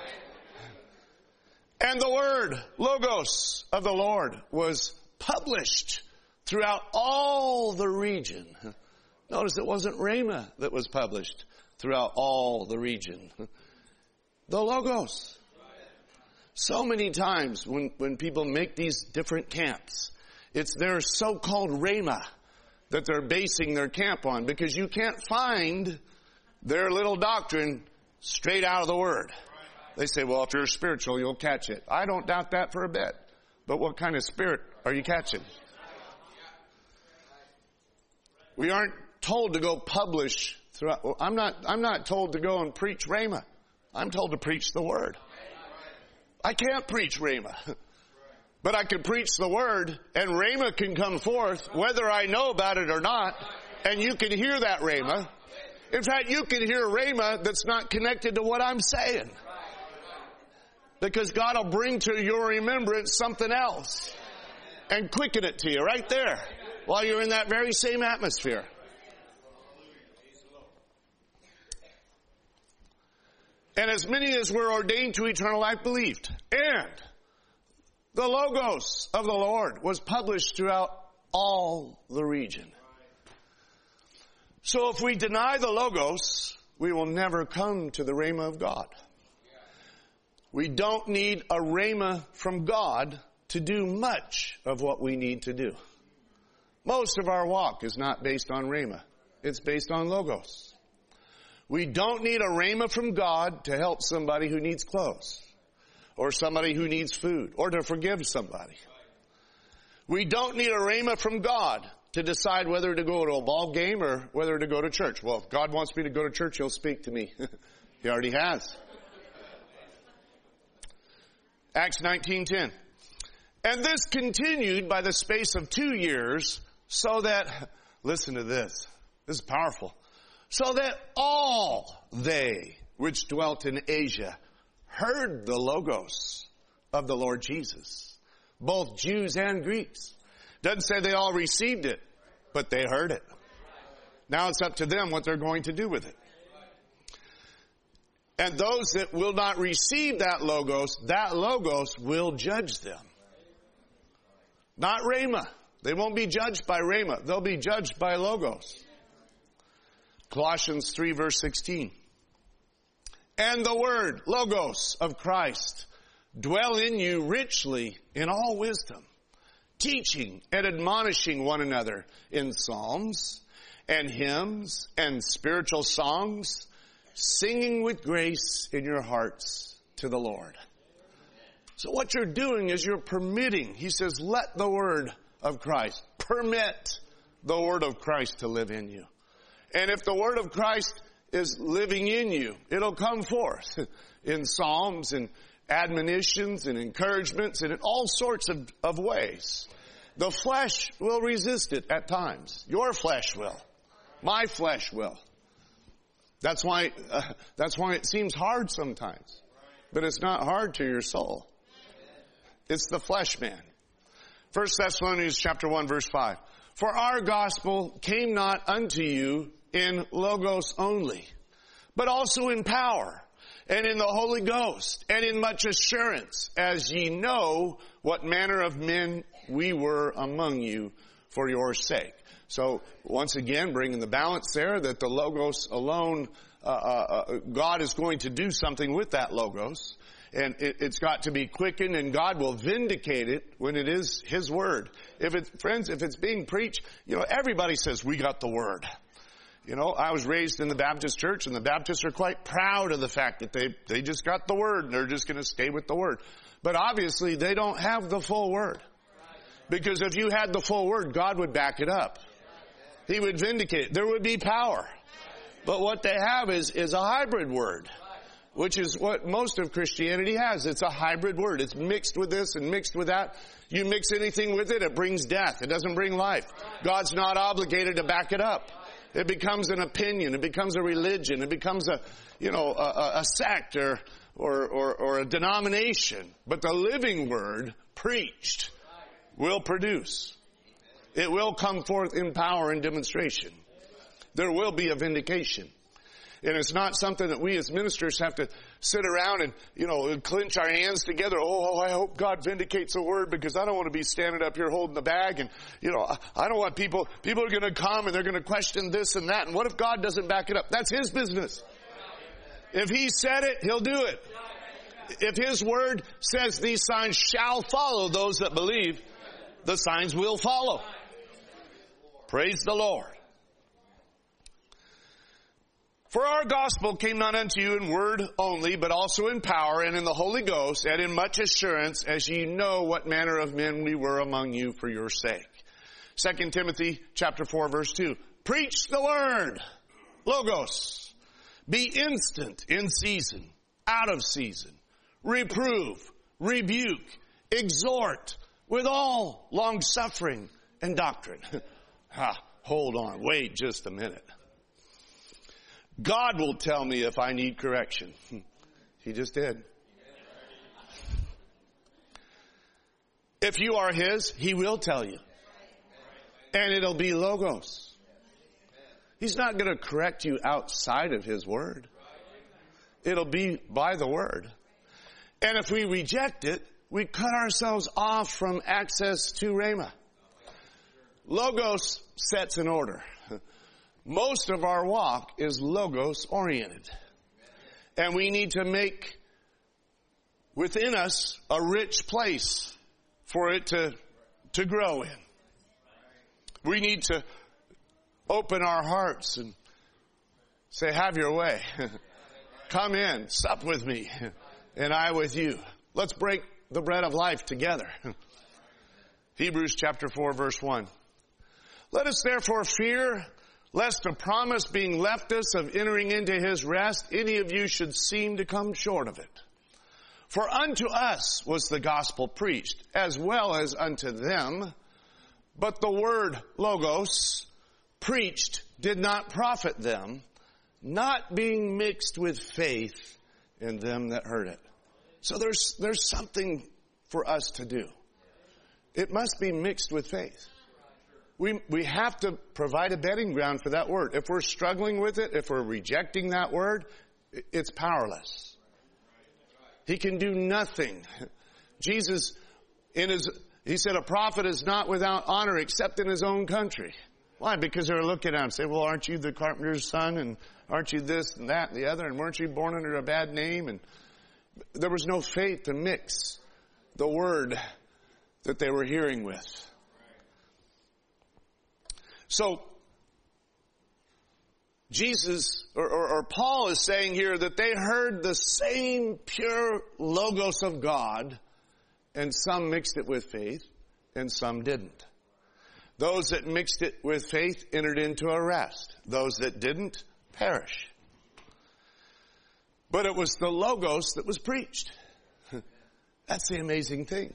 And the word, Logos of the Lord, was published throughout all the region. Notice it wasn't Rhema that was published throughout all the region. The Logos. So many times when people make these different camps, it's their so-called Rhema that they're basing their camp on, because you can't find their little doctrine straight out of the Word. They say, well, if you're spiritual, you'll catch it. I don't doubt that for a bit. But what kind of spirit are you catching? We aren't told to go publish throughout. I'm not told to go and preach Rhema. I'm told to preach the Word. I can't preach Rhema. But I can preach the Word, and Rhema can come forth whether I know about it or not, and you can hear that Rhema. In fact, you can hear Rhema that's not connected to what I'm saying. Because God will bring to your remembrance something else and quicken it to you right there while you're in that very same atmosphere. And as many as were ordained to eternal life believed. And the Logos of the Lord was published throughout all the region. So if we deny the Logos, we will never come to the Rhema of God. We don't need a Rhema from God to do much of what we need to do. Most of our walk is not based on Rhema. It's based on Logos. We don't need a Rhema from God to help somebody who needs clothes, or somebody who needs food, or to forgive somebody. We don't need a Rhema from God to decide whether to go to a ball game or whether to go to church. Well, if God wants me to go to church, He'll speak to me. He already has. Acts 19:10. And this continued by the space of 2 years, so that, listen to this, this is powerful, so that all they which dwelt in Asia heard the Logos of the Lord Jesus, both Jews and Greeks. Doesn't say they all received it, but they heard it. Now it's up to them what they're going to do with it. And those that will not receive that Logos will judge them. Not Rhema. They won't be judged by Rhema. They'll be judged by Logos. Colossians 3 verse 16. And the word, Logos of Christ, dwell in you richly in all wisdom, teaching and admonishing one another in psalms and hymns and spiritual songs, singing with grace in your hearts to the Lord. So what you're doing is you're permitting. He says, let the word of Christ, permit the word of Christ to live in you. And if the word of Christ is living in you, it'll come forth in psalms and admonitions and encouragements and in all sorts of ways. The flesh will resist it at times. Your flesh will. My flesh will. That's why it seems hard sometimes. But it's not hard to your soul. It's the flesh man. 1 Thessalonians chapter 1 verse 5. For our gospel came not unto you in Logos only, but also in power, and in the Holy Ghost, and in much assurance, as ye know what manner of men we were among you for your sake. So, once again, bringing the balance there, that the Logos alone, God is going to do something with that Logos, and it's got to be quickened, and God will vindicate it when it is His Word. Friends, if it's being preached, everybody says, we got the Word. I was raised in the Baptist church, and the Baptists are quite proud of the fact that they just got the Word, and they're just going to stay with the Word. But obviously, they don't have the full Word. Because if you had the full Word, God would back it up. He would vindicate it. There would be power. But what they have is a hybrid word, which is what most of Christianity has. It's a hybrid word. It's mixed with this and mixed with that. You mix anything with it, it brings death. It doesn't bring life. God's not obligated to back it up. It becomes an opinion. It becomes a religion. It becomes a sect or a denomination. But the living word preached will produce. It will come forth in power and demonstration. There will be a vindication. And it's not something that we as ministers have to sit around and, clench our hands together. Oh, I hope God vindicates the word, because I don't want to be standing up here holding the bag. And, I don't want people are going to come and they're going to question this and that. And what if God doesn't back it up? That's His business. If He said it, He'll do it. If His word says these signs shall follow those that believe, the signs will follow. Praise the Lord. For our gospel came not unto you in word only, but also in power and in the Holy Ghost, and in much assurance, as ye know what manner of men we were among you for your sake. 2 Timothy chapter 4 verse 2. Preach the word. Logos. Be instant in season, out of season. Reprove, rebuke, exhort with all long suffering and doctrine. Hold on. Wait just a minute. God will tell me if I need correction. He just did. If you are His, He will tell you. And it'll be Logos. He's not going to correct you outside of His Word. It'll be by the Word. And if we reject it, we cut ourselves off from access to Rhema. Logos sets an order. Most of our walk is Logos oriented. And we need to make within us a rich place for it to grow in. We need to open our hearts and say, have your way. Come in, sup with me, and I with you. Let's break the bread of life together. Hebrews chapter 4 verse 1. Let us therefore fear, lest a promise being left us of entering into His rest, any of you should seem to come short of it. For unto us was the gospel preached, as well as unto them. But the word Logos preached did not profit them, not being mixed with faith in them that heard it. So there's something for us to do. It must be mixed with faith. We have to provide a bedding ground for that word. If we're struggling with it, if we're rejecting that word, it's powerless. He can do nothing. Jesus, He said, a prophet is not without honor except in his own country. Why? Because they're looking at him and say, well, aren't you the carpenter's son? And aren't you this and that and the other? And weren't you born under a bad name? And there was no faith to mix the word that they were hearing with. So, Jesus, or Paul is saying here that they heard the same pure Logos of God, and some mixed it with faith, and some didn't. Those that mixed it with faith entered into a rest. Those that didn't, perish. But it was the Logos that was preached. That's the amazing thing.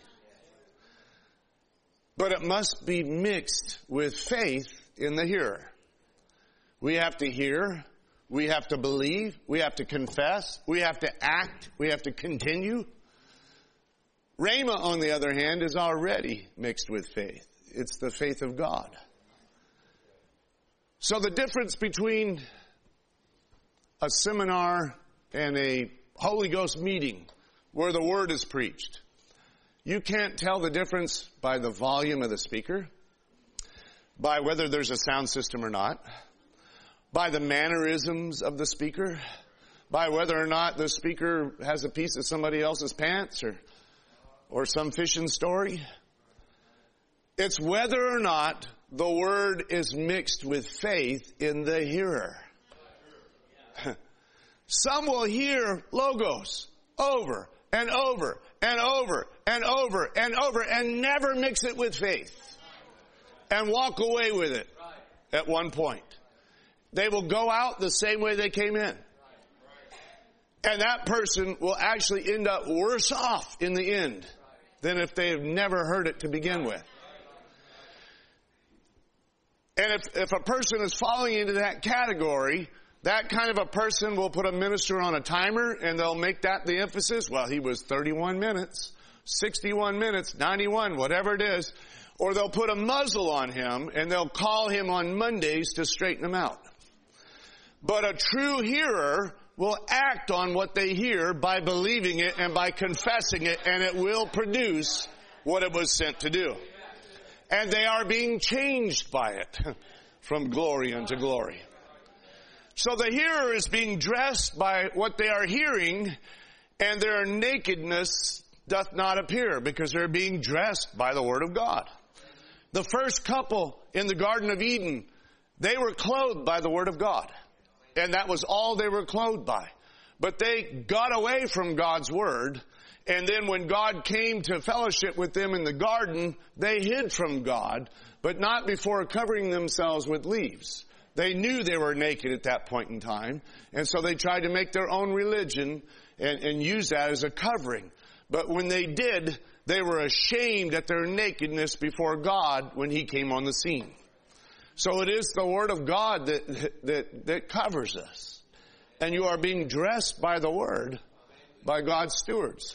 But it must be mixed with faith in the hearer. We have to hear, we have to believe, we have to confess, we have to act, we have to continue. Rhema, on the other hand, is already mixed with faith. It's the faith of God. So the difference between a seminar and a Holy Ghost meeting where the Word is preached, you can't tell the difference by the volume of the speaker, by whether there's a sound system or not, by the mannerisms of the speaker, by whether or not the speaker has a piece of somebody else's pants or some fishing story. It's whether or not the Word is mixed with faith in the hearer. Some will hear Logos over and over and over and over and over and never mix it with faith and walk away with it at one point. They will go out the same way they came in. And that person will actually end up worse off in the end than if they have never heard it to begin with. And if a person is falling into that category, that kind of a person will put a minister on a timer and they'll make that the emphasis. Well, he was 31 minutes, 61 minutes, 91, whatever it is. Or they'll put a muzzle on him and they'll call him on Mondays to straighten him out. But a true hearer will act on what they hear by believing it and by confessing it, and it will produce what it was sent to do. And they are being changed by it from glory unto glory. So the hearer is being dressed by what they are hearing, and their nakedness doth not appear because they're being dressed by the Word of God. The first couple in the Garden of Eden, they were clothed by the Word of God. And that was all they were clothed by. But they got away from God's Word. And then when God came to fellowship with them in the garden, they hid from God, but not before covering themselves with leaves. They knew they were naked at that point in time. And so they tried to make their own religion and use that as a covering. But when they did, they were ashamed at their nakedness before God when He came on the scene. So it is the Word of God that covers us. And you are being dressed by the Word, by God's stewards.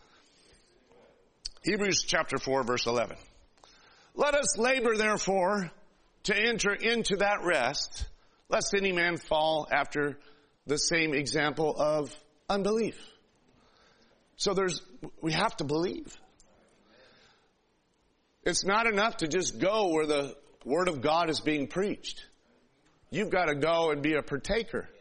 Hebrews chapter 4, verse 11. Let us labor, therefore, to enter into that rest, lest any man fall after the same example of unbelief. So we have to believe. It's not enough to just go where the Word of God is being preached. You've got to go and be a partaker.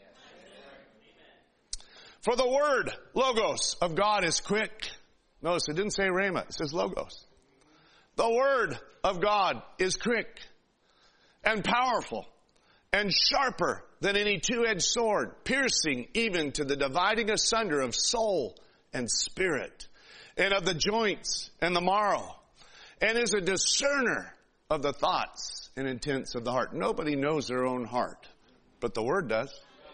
For the Word, Logos, of God is quick. Notice it didn't say Rhema, it says Logos. The Word of God is quick and powerful and sharper than any two-edged sword, piercing even to the dividing asunder of soul and spirit, and of the joints and the marrow, and is a discerner of the thoughts and intents of the heart. Nobody knows their own heart, but the Word does.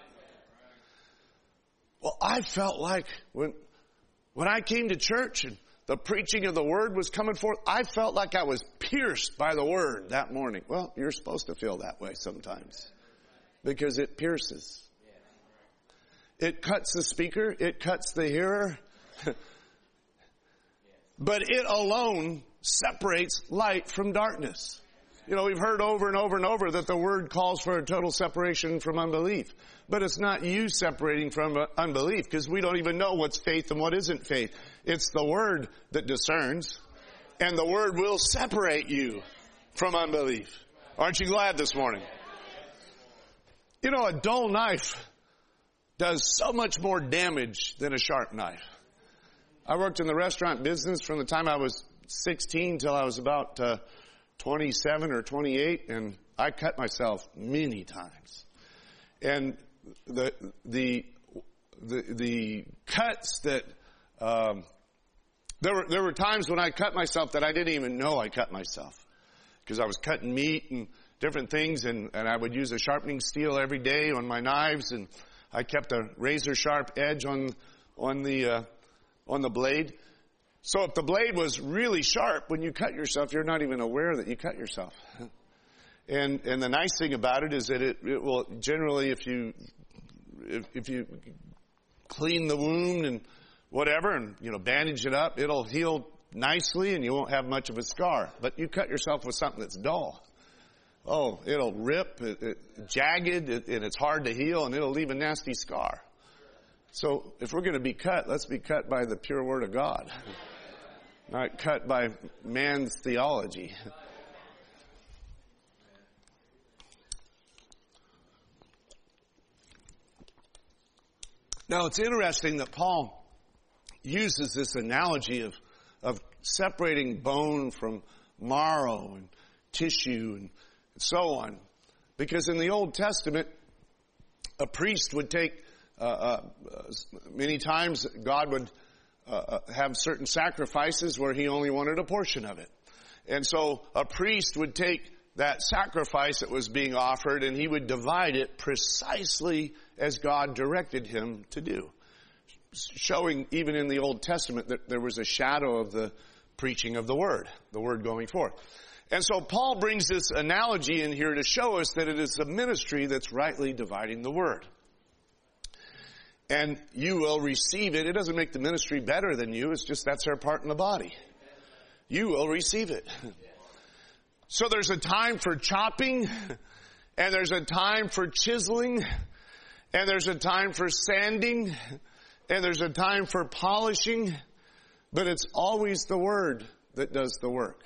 Well, I felt like when I came to church and the preaching of the Word was coming forth, I felt like I was pierced by the Word that morning. Well, you're supposed to feel that way sometimes because it pierces. It cuts the speaker, it cuts the hearer, but it alone separates light from darkness. You know, we've heard over and over and over that the Word calls for a total separation from unbelief. But it's not you separating from unbelief, because we don't even know what's faith and what isn't faith. It's the Word that discerns, and the Word will separate you from unbelief. Aren't you glad this morning? You know, a dull knife does so much more damage than a sharp knife. I worked in the restaurant business from the time I was 16 till I was about 27 or 28, and I cut myself many times. And the cuts that there were times when I cut myself that I didn't even know I cut myself, because I was cutting meat and different things, and I would use a sharpening steel every day on my knives, and I kept a razor sharp edge on the blade. So if the blade was really sharp, when you cut yourself, you're not even aware that you cut yourself. And the nice thing about it is that it will generally, if you clean the wound and whatever, and bandage it up, it'll heal nicely, and you won't have much of a scar. But you cut yourself with something that's dull, Oh, it'll rip, jagged, and it's hard to heal, and it'll leave a nasty scar. So if we're going to be cut, let's be cut by the pure Word of God, not cut by man's theology. Now, it's interesting that Paul uses this analogy of separating bone from marrow and tissue and so on. Because in the Old Testament, a priest would take, many times God would have certain sacrifices where he only wanted a portion of it. And so a priest would take that sacrifice that was being offered and he would divide it precisely as God directed him to do. Showing even in the Old Testament that there was a shadow of the preaching of the Word going forth. And so Paul brings this analogy in here to show us that it is the ministry that's rightly dividing the Word. And you will receive it. It doesn't make the ministry better than you. It's just that's their part in the body. You will receive it. So there's a time for chopping, and there's a time for chiseling, and there's a time for sanding, and there's a time for polishing, but it's always the Word that does the work.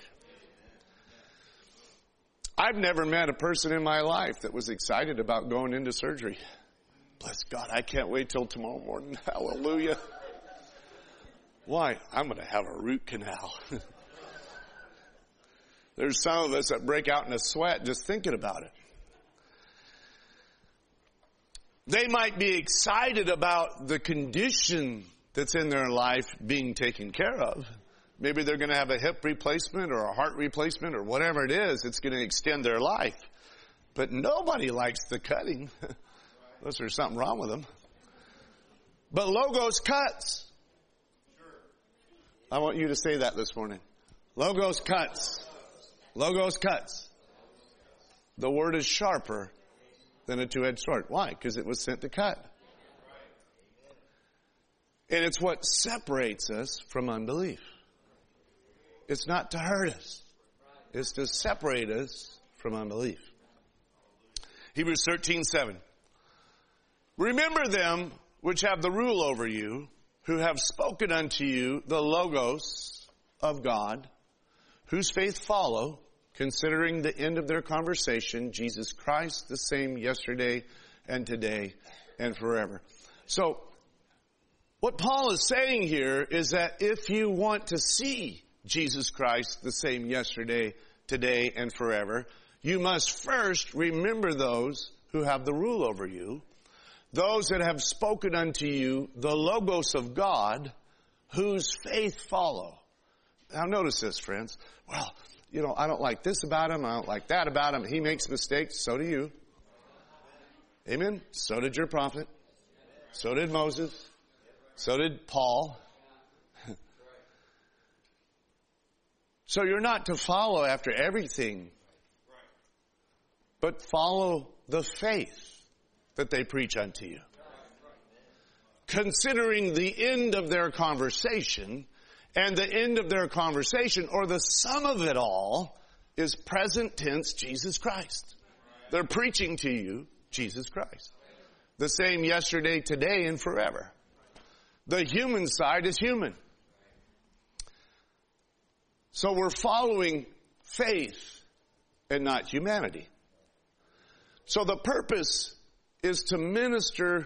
I've never met a person in my life that was excited about going into surgery. Bless God, I can't wait till tomorrow morning. Hallelujah. Why? I'm going to have a root canal. There's some of us that break out in a sweat just thinking about it. They might be excited about the condition that's in their life being taken care of. Maybe they're going to have a hip replacement or a heart replacement or whatever it is. It's going to extend their life. But nobody likes the cutting. Unless there's something wrong with them. But Logos cuts. I want you to say that this morning. Logos cuts. Logos cuts. The Word is sharper than a two-edged sword. Why? Because it was sent to cut. And it's what separates us from unbelief. It's not to hurt us. It's to separate us from unbelief. Hebrews 13:7. Remember them which have the rule over you, who have spoken unto you the Logos of God, whose faith follow, considering the end of their conversation, Jesus Christ, the same yesterday and today and forever. So, what Paul is saying here is that if you want to see Jesus Christ, the same yesterday, today, and forever, you must first remember those who have the rule over you, those that have spoken unto you the Logos of God, whose faith follow. Now notice this, friends. Well, I don't like this about him. I don't like that about him. He makes mistakes. So do you. Amen? So did your prophet. So did Moses. So did Paul. So you're not to follow after everything, but follow the faith that they preach unto you. Considering the end of their conversation, and the end of their conversation, or the sum of it all, is present tense Jesus Christ. They're preaching to you Jesus Christ. The same yesterday, today, and forever. The human side is human. So we're following faith and not humanity. So the purpose is to minister,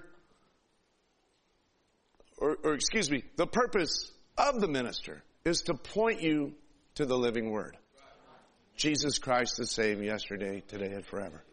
the purpose of the minister is to point you to the living Word. Jesus Christ the same yesterday, today, and forever.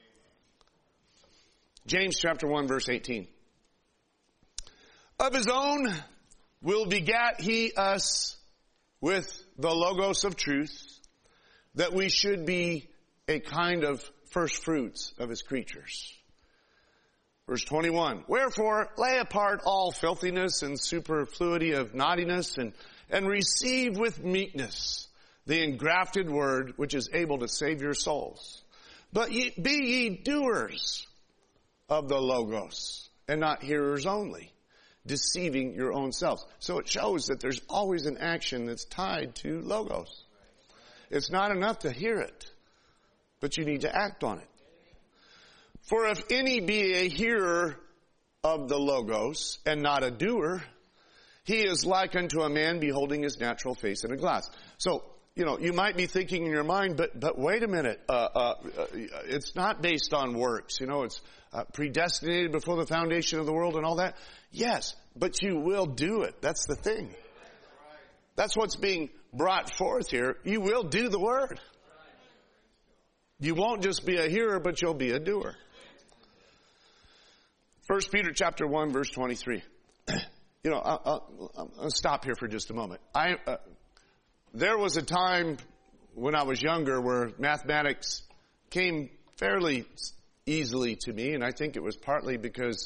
James chapter 1 verse 18. Of his own will begat he us with the Logos of truth, that we should be a kind of first fruits of his creatures. Verse 21, wherefore lay apart all filthiness and superfluity of naughtiness, and receive with meekness the engrafted word which is able to save your souls. But be ye doers of the Logos, and not hearers only, deceiving your own selves. So it shows that there's always an action that's tied to Logos. It's not enough to hear it. but you need to act on it. For if any be a hearer of the Logos and not a doer, he is like unto a man beholding his natural face in a glass. So, you might be thinking in your mind, but wait a minute, it's not based on works. It's predestinated before the foundation of the world and all that. Yes, but you will do it. That's the thing. That's what's being brought forth here. You will do the word. You won't just be a hearer, but you'll be a doer. 1 Peter chapter 1, verse 23. I'll stop here for just a moment. There was a time when I was younger where mathematics came fairly easily to me, and I think it was partly because,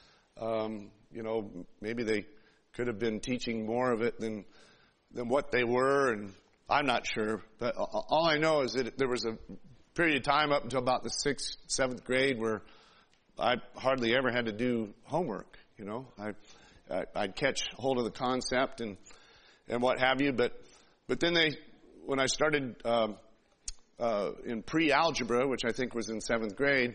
maybe they could have been teaching more of it than what they were, and I'm not sure. But all I know is that there was a period of time up until about the 6th, 7th grade where I hardly ever had to do homework. I'd catch hold of the concept and what have you, but then when I started in pre-algebra, which I think was in 7th grade,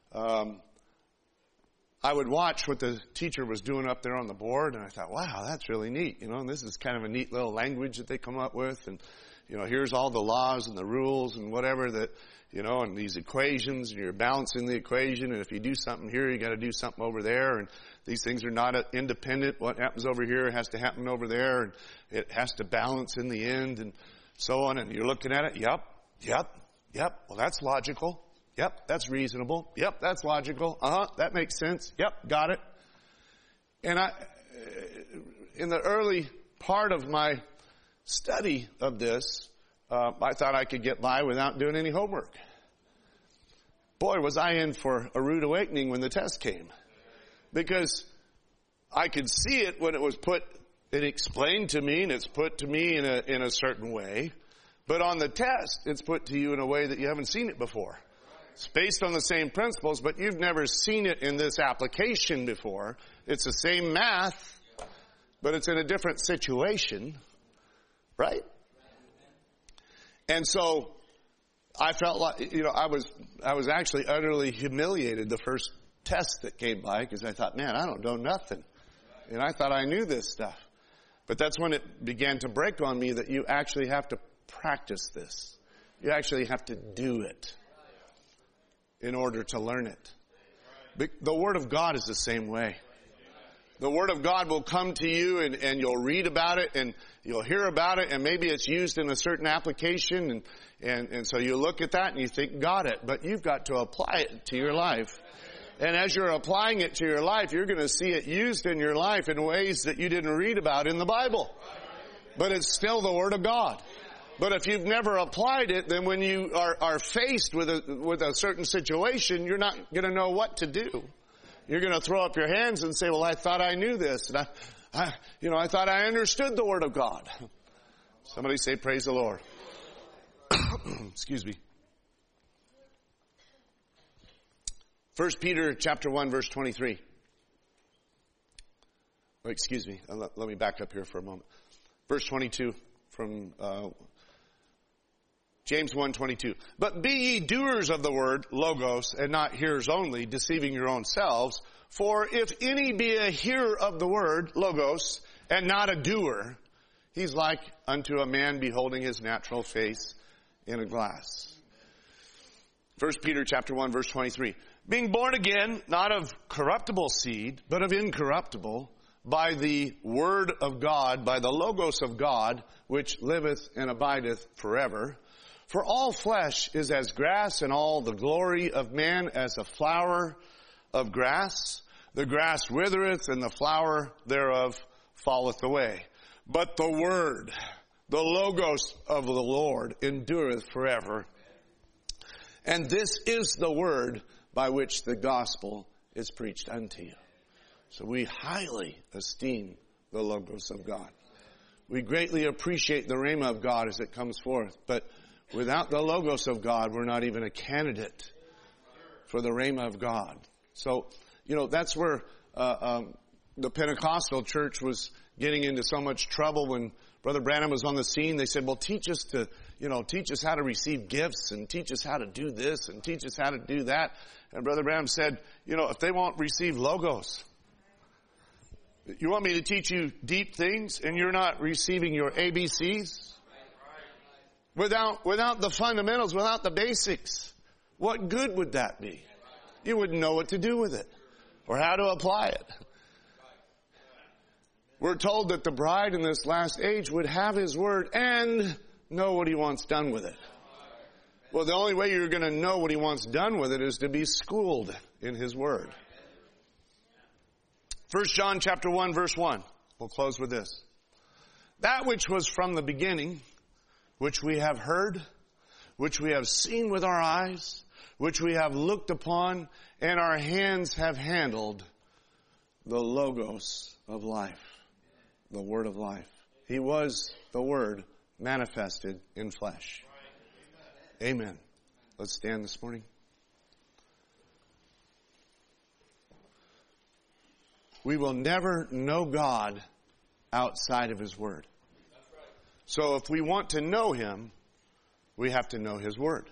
I would watch what the teacher was doing up there on the board, and I thought, wow, that's really neat, and this is kind of a neat little language that they come up with, and, here's all the laws and the rules and whatever that, and these equations, and you're balancing the equation, and if you do something here, you got to do something over there, and these things are not independent. What happens over here has to happen over there, and it has to balance in the end, and so on, and you're looking at it, yep, well, that's logical. Yep, that's reasonable. Yep, that's logical. That makes sense. Yep, got it. And in the early part of my study of this, I thought I could get by without doing any homework. Boy, was I in for a rude awakening when the test came. Because I could see it when it was it explained to me, and it's put to me in a certain way. But on the test, it's put to you in a way that you haven't seen it before. It's based on the same principles, but you've never seen it in this application before. It's the same math, but it's in a different situation, right? And so I felt like, I was actually utterly humiliated the first test that came by, because I thought, man, I don't know nothing. And I thought I knew this stuff. But that's when it began to break on me that you actually have to practice this. You actually have to do it in order to learn it. The Word of God is the same way. The Word of God will come to you and you'll read about it and you'll hear about it, and maybe it's used in a certain application, and so you look at that and you think, got it. But you've got to apply it to your life. And as you're applying it to your life, you're going to see it used in your life in ways that you didn't read about in the Bible. But it's still the Word of God. But if you've never applied it, then when you are faced with a certain situation, you're not going to know what to do. You're going to throw up your hands and say, well, I thought I knew this. And I thought I understood the Word of God. Somebody say, praise the Lord. Excuse me. 1 Peter chapter 1, verse 23. Oh, excuse me. Let me back up here for a moment. Verse 22 from James 1:22. But be ye doers of the word, logos, and not hearers only, deceiving your own selves. For if any be a hearer of the word, logos, and not a doer, he's like unto a man beholding his natural face in a glass. 1 Peter chapter 1, verse 23. Being born again, not of corruptible seed, but of incorruptible, by the word of God, by the logos of God, which liveth and abideth forever. For all flesh is as grass, and all the glory of man as a flower of grass. The grass withereth, and the flower thereof falleth away. But the word, the logos of the Lord, endureth forever. And this is the word by which the gospel is preached unto you. So we highly esteem the logos of God. We greatly appreciate the rhema of God as it comes forth. But without the logos of God, we're not even a candidate for the rhema of God. So, that's where the Pentecostal church was getting into so much trouble when Brother Branham was on the scene. They said, well, teach us how to receive gifts and teach us how to do this and teach us how to do that. And Brother Branham said, if they won't receive logos, you want me to teach you deep things and you're not receiving your ABCs? Without the fundamentals, without the basics, what good would that be? You wouldn't know what to do with it or how to apply it. We're told that the bride in this last age would have His Word and know what He wants done with it. Well, the only way you're going to know what He wants done with it is to be schooled in His Word. 1 John chapter 1 verse 1. We'll close with this. That which was from the beginning, which we have heard, which we have seen with our eyes, which we have looked upon, and our hands have handled, the Logos of life, the Word of life. He was the Word manifested in flesh. Amen. Let's stand this morning. We will never know God outside of His Word. So if we want to know Him, we have to know His Word.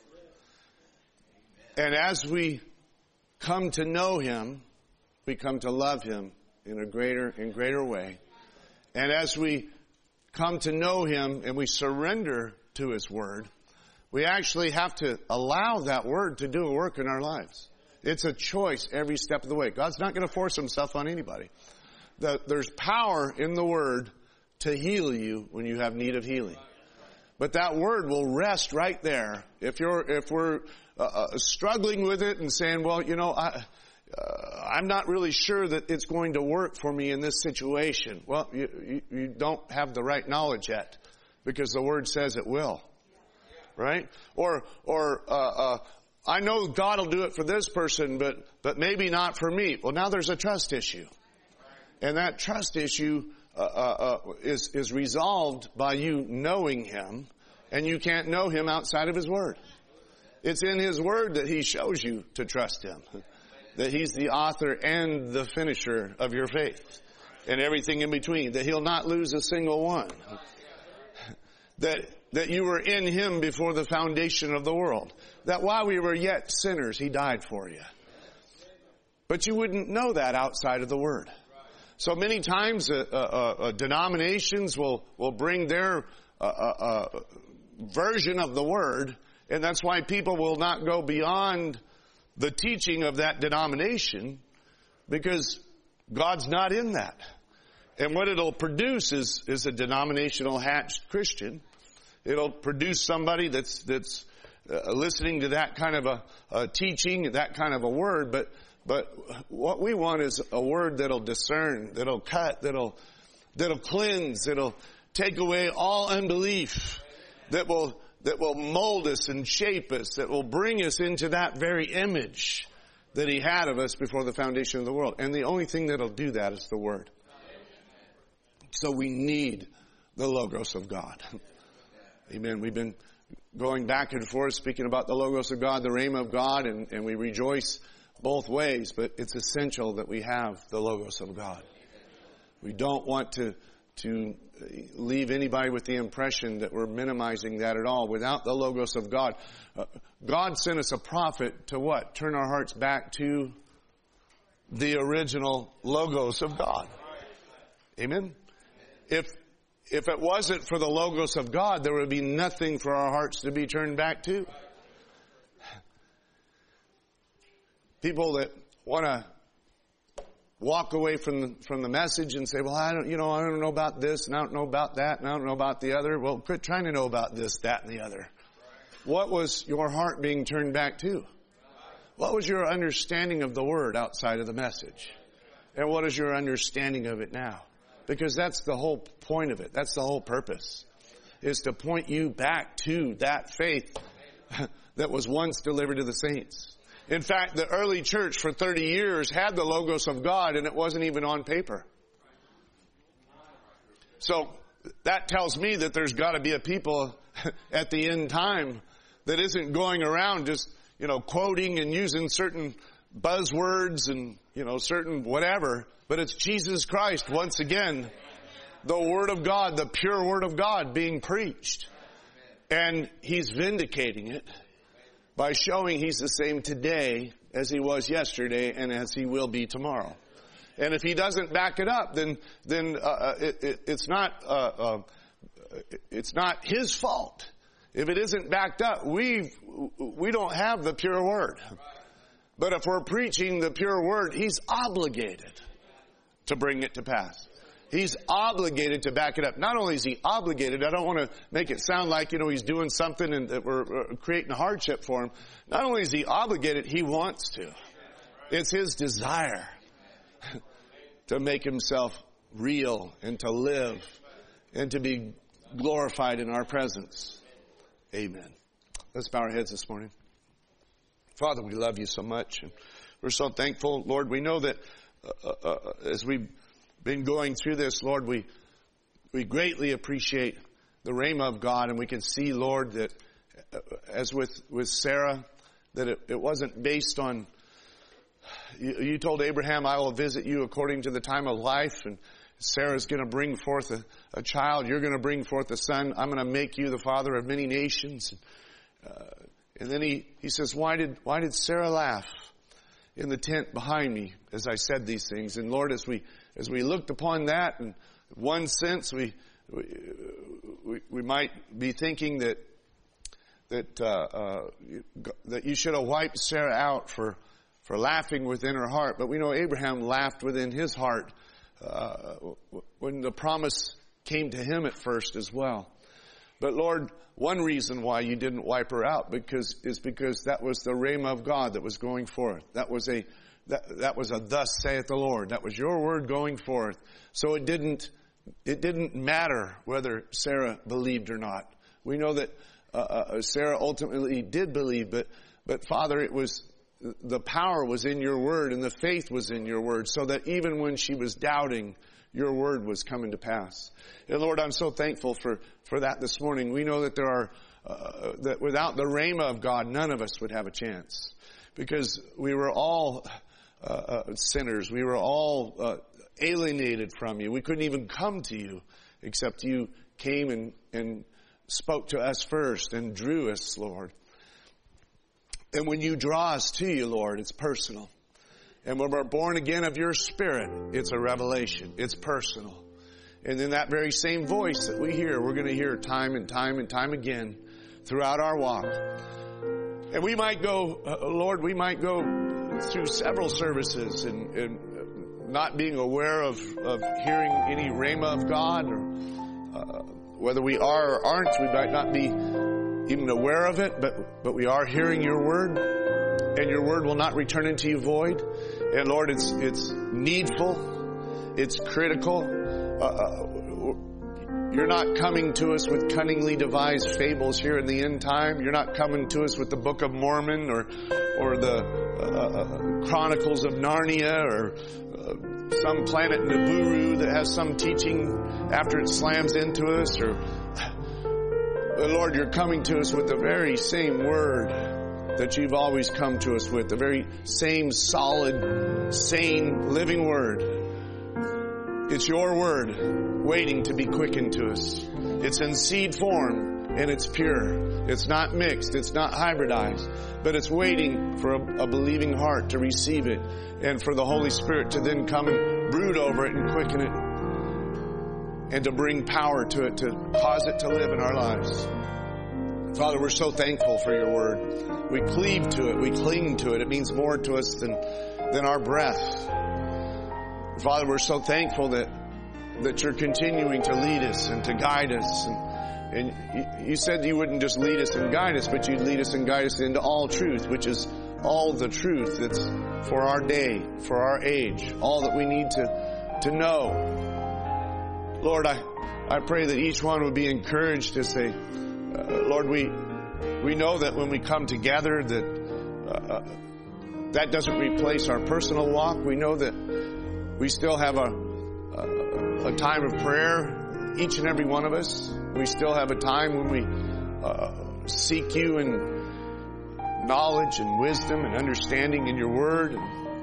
And as we come to know Him, we come to love Him in a greater and greater way. And as we come to know Him and we surrender to His Word, we actually have to allow that Word to do a work in our lives. It's a choice every step of the way. God's not going to force Himself on anybody. There's power in the Word to heal you when you have need of healing. But that Word will rest right there. If we're struggling with it and saying, well, I'm not really sure that it's going to work for me in this situation. Well, you don't have the right knowledge yet, because the Word says it will. Right? Or I know God will do it for this person, but maybe not for me. Well, now there's a trust issue. And that trust issue is resolved by you knowing Him, and you can't know Him outside of His Word. It's in His Word that He shows you to trust Him, that He's the author and the finisher of your faith, and everything in between, that He'll not lose a single one, that you were in Him before the foundation of the world, that while we were yet sinners, He died for you. But you wouldn't know that outside of the Word. So many times denominations will bring their version of the Word, and that's why people will not go beyond the teaching of that denomination, because God's not in that. And what it'll produce is a denominational hatched Christian. It'll produce somebody that's listening to that kind of a teaching, that kind of a word, but what we want is a word that'll discern, that'll cut, that'll cleanse, that'll take away all unbelief, that will mold us and shape us, that will bring us into that very image that He had of us before the foundation of the world. And the only thing that'll do that is the Word. So we need the Logos of God. Amen. We've been going back and forth speaking about the Logos of God, the Rhema of God, and we rejoice both ways, but it's essential that we have the Logos of God. We don't want to leave anybody with the impression that we're minimizing that at all. Without the Logos of God, God sent us a prophet to what? Turn our hearts back to the original Logos of God. Amen? If it wasn't for the Logos of God, there would be nothing for our hearts to be turned back to. People that want to walk away from the message and say, well, I don't know about this, and I don't know about that, and I don't know about the other. Well, quit trying to know about this, that, and the other. What was your heart being turned back to? What was your understanding of the Word outside of the message? And what is your understanding of it now? Because that's the whole point of it. That's the whole purpose, is to point you back to that faith that was once delivered to the saints. In fact, the early church for 30 years had the Logos of God, and it wasn't even on paper. So that tells me that there's got to be a people at the end time that isn't going around just, quoting and using certain buzzwords and certain whatever, but it's Jesus Christ once again, the Word of God, the pure Word of God being preached. And He's vindicating it by showing He's the same today as He was yesterday and as He will be tomorrow. And if He doesn't back it up, then it's not His fault. If it isn't backed up, we don't have the pure Word. But if we're preaching the pure Word, He's obligated to bring it to pass. He's obligated to back it up. Not only is He obligated, I don't want to make it sound like, He's doing something and that we're creating a hardship for Him. Not only is He obligated, He wants to. It's His desire to make Himself real and to live and to be glorified in our presence. Amen. Let's bow our heads this morning. Father, we love You so much, and we're so thankful. Lord, we know that as we've been going through this, Lord, we greatly appreciate the Rhema of God, and we can see, Lord, that as with Sarah, that it wasn't based on, you told Abraham, I will visit you according to the time of life, and Sarah's going to bring forth a child. You're going to bring forth a son. I'm going to make you the father of many nations. And then he says, why did Sarah laugh in the tent behind me as I said these things? And Lord, as we looked upon that, in one sense, we might be thinking that you should have wiped Sarah out for laughing within her heart. But we know Abraham laughed within his heart when the promise came to him at first as well. But Lord, one reason why You didn't wipe her out is because that was the Rhema of God that was going forth. That was a thus saith the Lord. That was Your word going forth. So it didn't matter whether Sarah believed or not. We know that Sarah ultimately did believe, but Father, it was the power was in Your word and the faith was in Your word, so that even when she was doubting, Your word was coming to pass. And Lord, I'm so thankful for that this morning. We know that there are, that without the Rhema of God, none of us would have a chance. Because we were all sinners. We were all alienated from You. We couldn't even come to You except You came and spoke to us first and drew us, Lord. And when You draw us to You, Lord, it's personal. And when we're born again of Your Spirit, it's a revelation. It's personal. And in that very same voice that we hear, we're going to hear time and time and time again throughout our walk. And we might go, Lord, we might go through several services and not being aware of hearing any Rhema of God, or whether we are or aren't, we might not be even aware of it, but we are hearing Your word, and Your word will not return into You void. And Lord, it's needful, it's critical. You're not coming to us with cunningly devised fables here in the end time. You're not coming to us with the Book of Mormon or the Chronicles of Narnia or some planet Nibiru that has some teaching after it slams into us. But Lord, You're coming to us with the very same word that You've always come to us with, the very same solid, sane, living word. It's Your word waiting to be quickened to us. It's in seed form and it's pure. It's not mixed. It's not hybridized. But it's waiting for a believing heart to receive it and for the Holy Spirit to then come and brood over it and quicken it and to bring power to it, to cause it to live in our lives. Father, we're so thankful for Your word. We cleave to it. We cling to it. It means more to us than our breath. Father, we're so thankful that You're continuing to lead us and to guide us. And You said You wouldn't just lead us and guide us, but You'd lead us and guide us into all truth, which is all the truth that's for our day, for our age, all that we need to know. Lord, I pray that each one would be encouraged to say, Lord, we know that when we come together that doesn't replace our personal walk. We know that we still have a time of prayer, each and every one of us. We still have a time when we seek You in knowledge and wisdom and understanding in Your word, and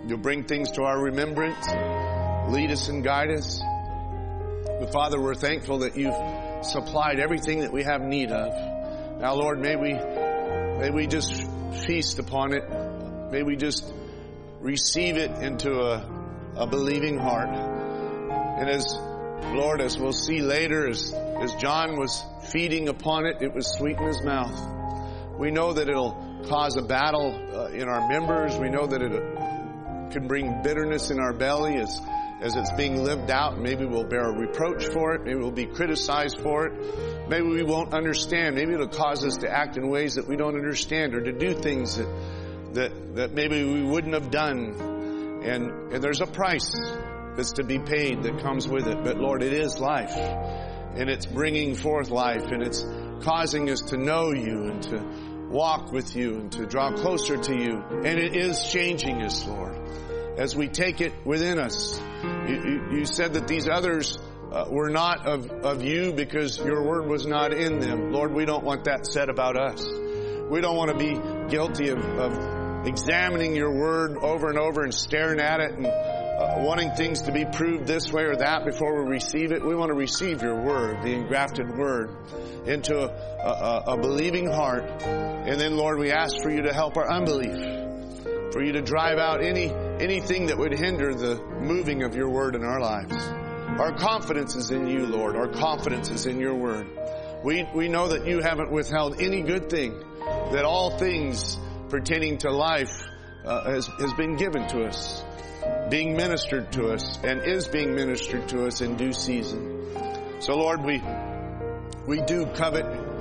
You'll bring things to our remembrance, lead us and guide us. But Father, we're thankful that you've supplied everything that we have need of. Now, Lord, may we just feast upon it. May we just receive it into a believing heart. And as we'll see later, as John was feeding upon it, it was sweet in his mouth. We know that it'll cause a battle in our members. We know that it can bring bitterness in our belly as it's being lived out. Maybe we'll bear a reproach for it. Maybe we'll be criticized for it. Maybe we won't understand. Maybe it'll cause us to act in ways that we don't understand, or to do things that maybe we wouldn't have done. And there's a price that's to be paid that comes with it. But Lord, it is life. And it's bringing forth life. And it's causing us to know you and to walk with you and to draw closer to you. And it is changing us, Lord, as we take it within us. You said that these others were not of you because your word was not in them. Lord, we don't want that said about us. We don't want to be guilty of examining your word over and over and staring at it and wanting things to be proved this way or that before we receive it. We want to receive your word, the engrafted word, into a believing heart. And then, Lord, we ask for you to help our unbelief, for you to drive out anything that would hinder the moving of your word in our lives. Our confidence is in you, Lord. Our confidence is in your word. We know that you haven't withheld any good thing, that all things pertaining to life has been given to us, being ministered to us, and is being ministered to us in due season. So, Lord, we do covet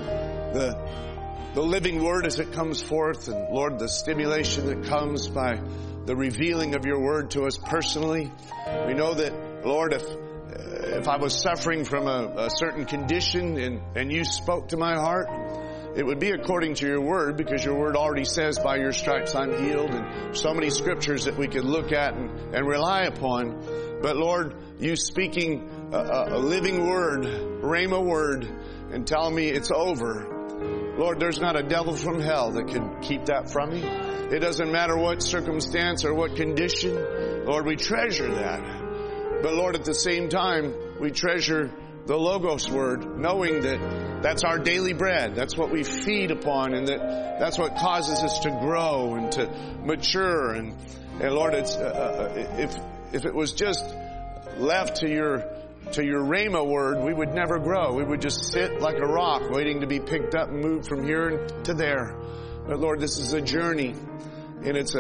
the living word as it comes forth, and Lord, the stimulation that comes by the revealing of your word to us personally. We know that, Lord, if I was suffering from a certain condition and you spoke to my heart, it would be according to your word, because your word already says, by your stripes I'm healed, and so many scriptures that we could look at and rely upon. But Lord, you speaking a living word, rhema word, and telling me it's over. Lord, there's not a devil from hell that can keep that from me. It doesn't matter what circumstance or what condition. Lord, we treasure that. But Lord, at the same time, we treasure the Logos word, knowing that that's our daily bread. That's what we feed upon, and that's what causes us to grow and to mature. And Lord, it's if it was just left to your Rhema word, we would never grow. We would just sit like a rock, waiting to be picked up and moved from here to there. But Lord, this is a journey, and it's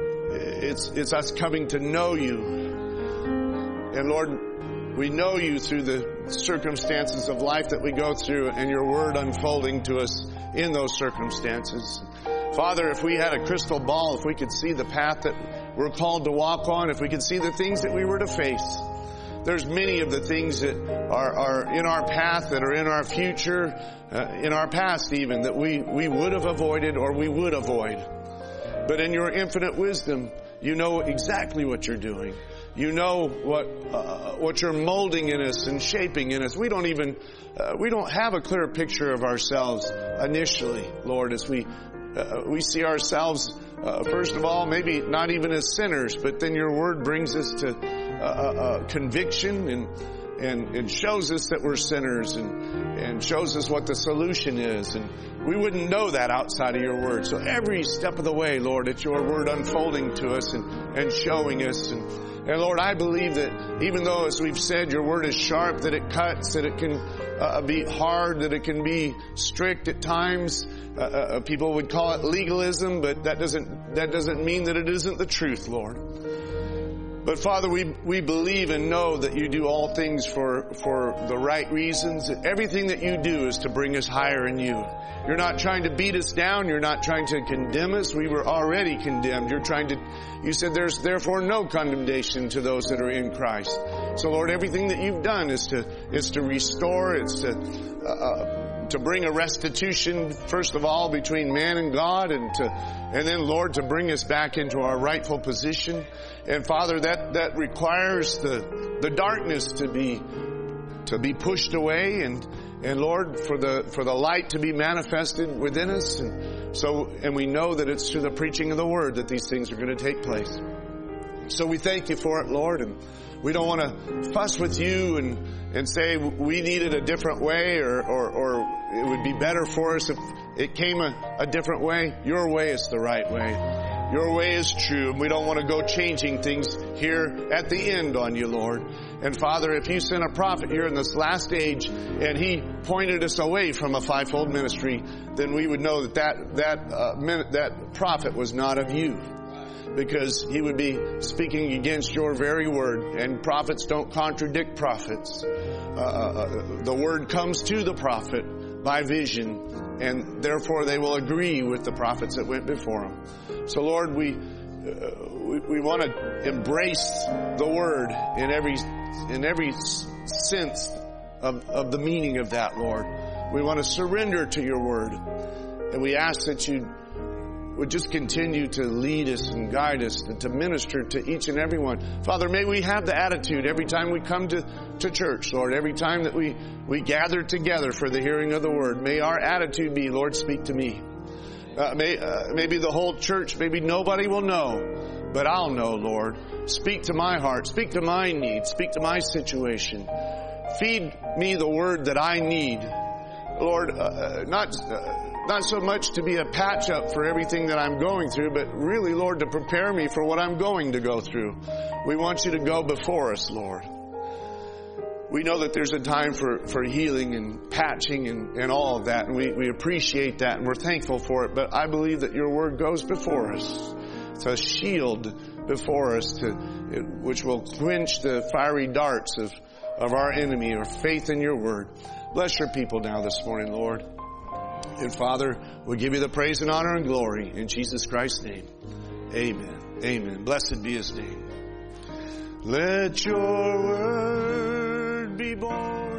us coming to know you. And Lord, we know you through the circumstances of life that we go through, and your word unfolding to us in those circumstances. Father, if we had a crystal ball, if we could see the path that we're called to walk on, if we could see the things that we were to face, there's many of the things that are in our path, that are in our future, in our past even, that we would have avoided or we would avoid. But in your infinite wisdom, you know exactly what you're doing. You know what you're molding in us and shaping in us. We don't have a clear picture of ourselves initially, Lord, as we see ourselves, first of all, maybe not even as sinners, but then your word brings us to conviction and shows us that we're sinners and shows us what the solution is. And we wouldn't know that outside of your word. So every step of the way, Lord, it's your word unfolding to us and showing us. And Lord, I believe that even though, as we've said, your word is sharp, that it cuts, that it can be hard, that it can be strict at times. People would call it legalism, but that doesn't mean that it isn't the truth, Lord. But Father, we believe and know that you do all things for the right reasons. Everything that you do is to bring us higher in you. You're not trying to beat us down. You're not trying to condemn us. We were already condemned. You said there's therefore no condemnation to those that are in Christ. So Lord, everything that you've done is to restore. It's to bring a restitution, first of all, between man and God, and then, Lord, to bring us back into our rightful position. And Father, that requires the darkness to be pushed away, and Lord, for the light to be manifested within us. And we know that it's through the preaching of the word that these things are going to take place. So we thank you for it, Lord, and we don't want to fuss with you and say we need it a different way or it would be better for us if it came a different way. Your way is the right way. Your way is true, and we don't want to go changing things here at the end on you, Lord. And Father, if you sent a prophet here in this last age and he pointed us away from a fivefold ministry, then we would know that prophet was not of you, because he would be speaking against your very word, and prophets don't contradict prophets. The word comes to the prophet by vision, and therefore they will agree with the prophets that went before them. So Lord, we want to embrace the word in every sense of the meaning of that, Lord. We want to surrender to your word, and we ask that you would just continue to lead us and guide us and to minister to each and every one. Father, may we have the attitude every time we come to church, Lord, every time that we gather together for the hearing of the word. May our attitude be, Lord, speak to me. Maybe the whole church, maybe nobody will know, but I'll know, Lord. Speak to my heart, speak to my needs, speak to my situation. Feed me the word that I need, Lord, not so much to be a patch up for everything that I'm going through, but really, Lord, to prepare me for what I'm going to go through. We want you to go before us, Lord. We know that there's a time for healing and patching and all of that, and we appreciate that, and we're thankful for it. But I believe that your word goes before us. It's a shield before us which will quench the fiery darts of our enemy, or faith in your word. Bless your people now this morning, Lord. And Father, we give you the praise and honor and glory in Jesus Christ's name. Amen. Amen. Blessed be his name. Let your word be born.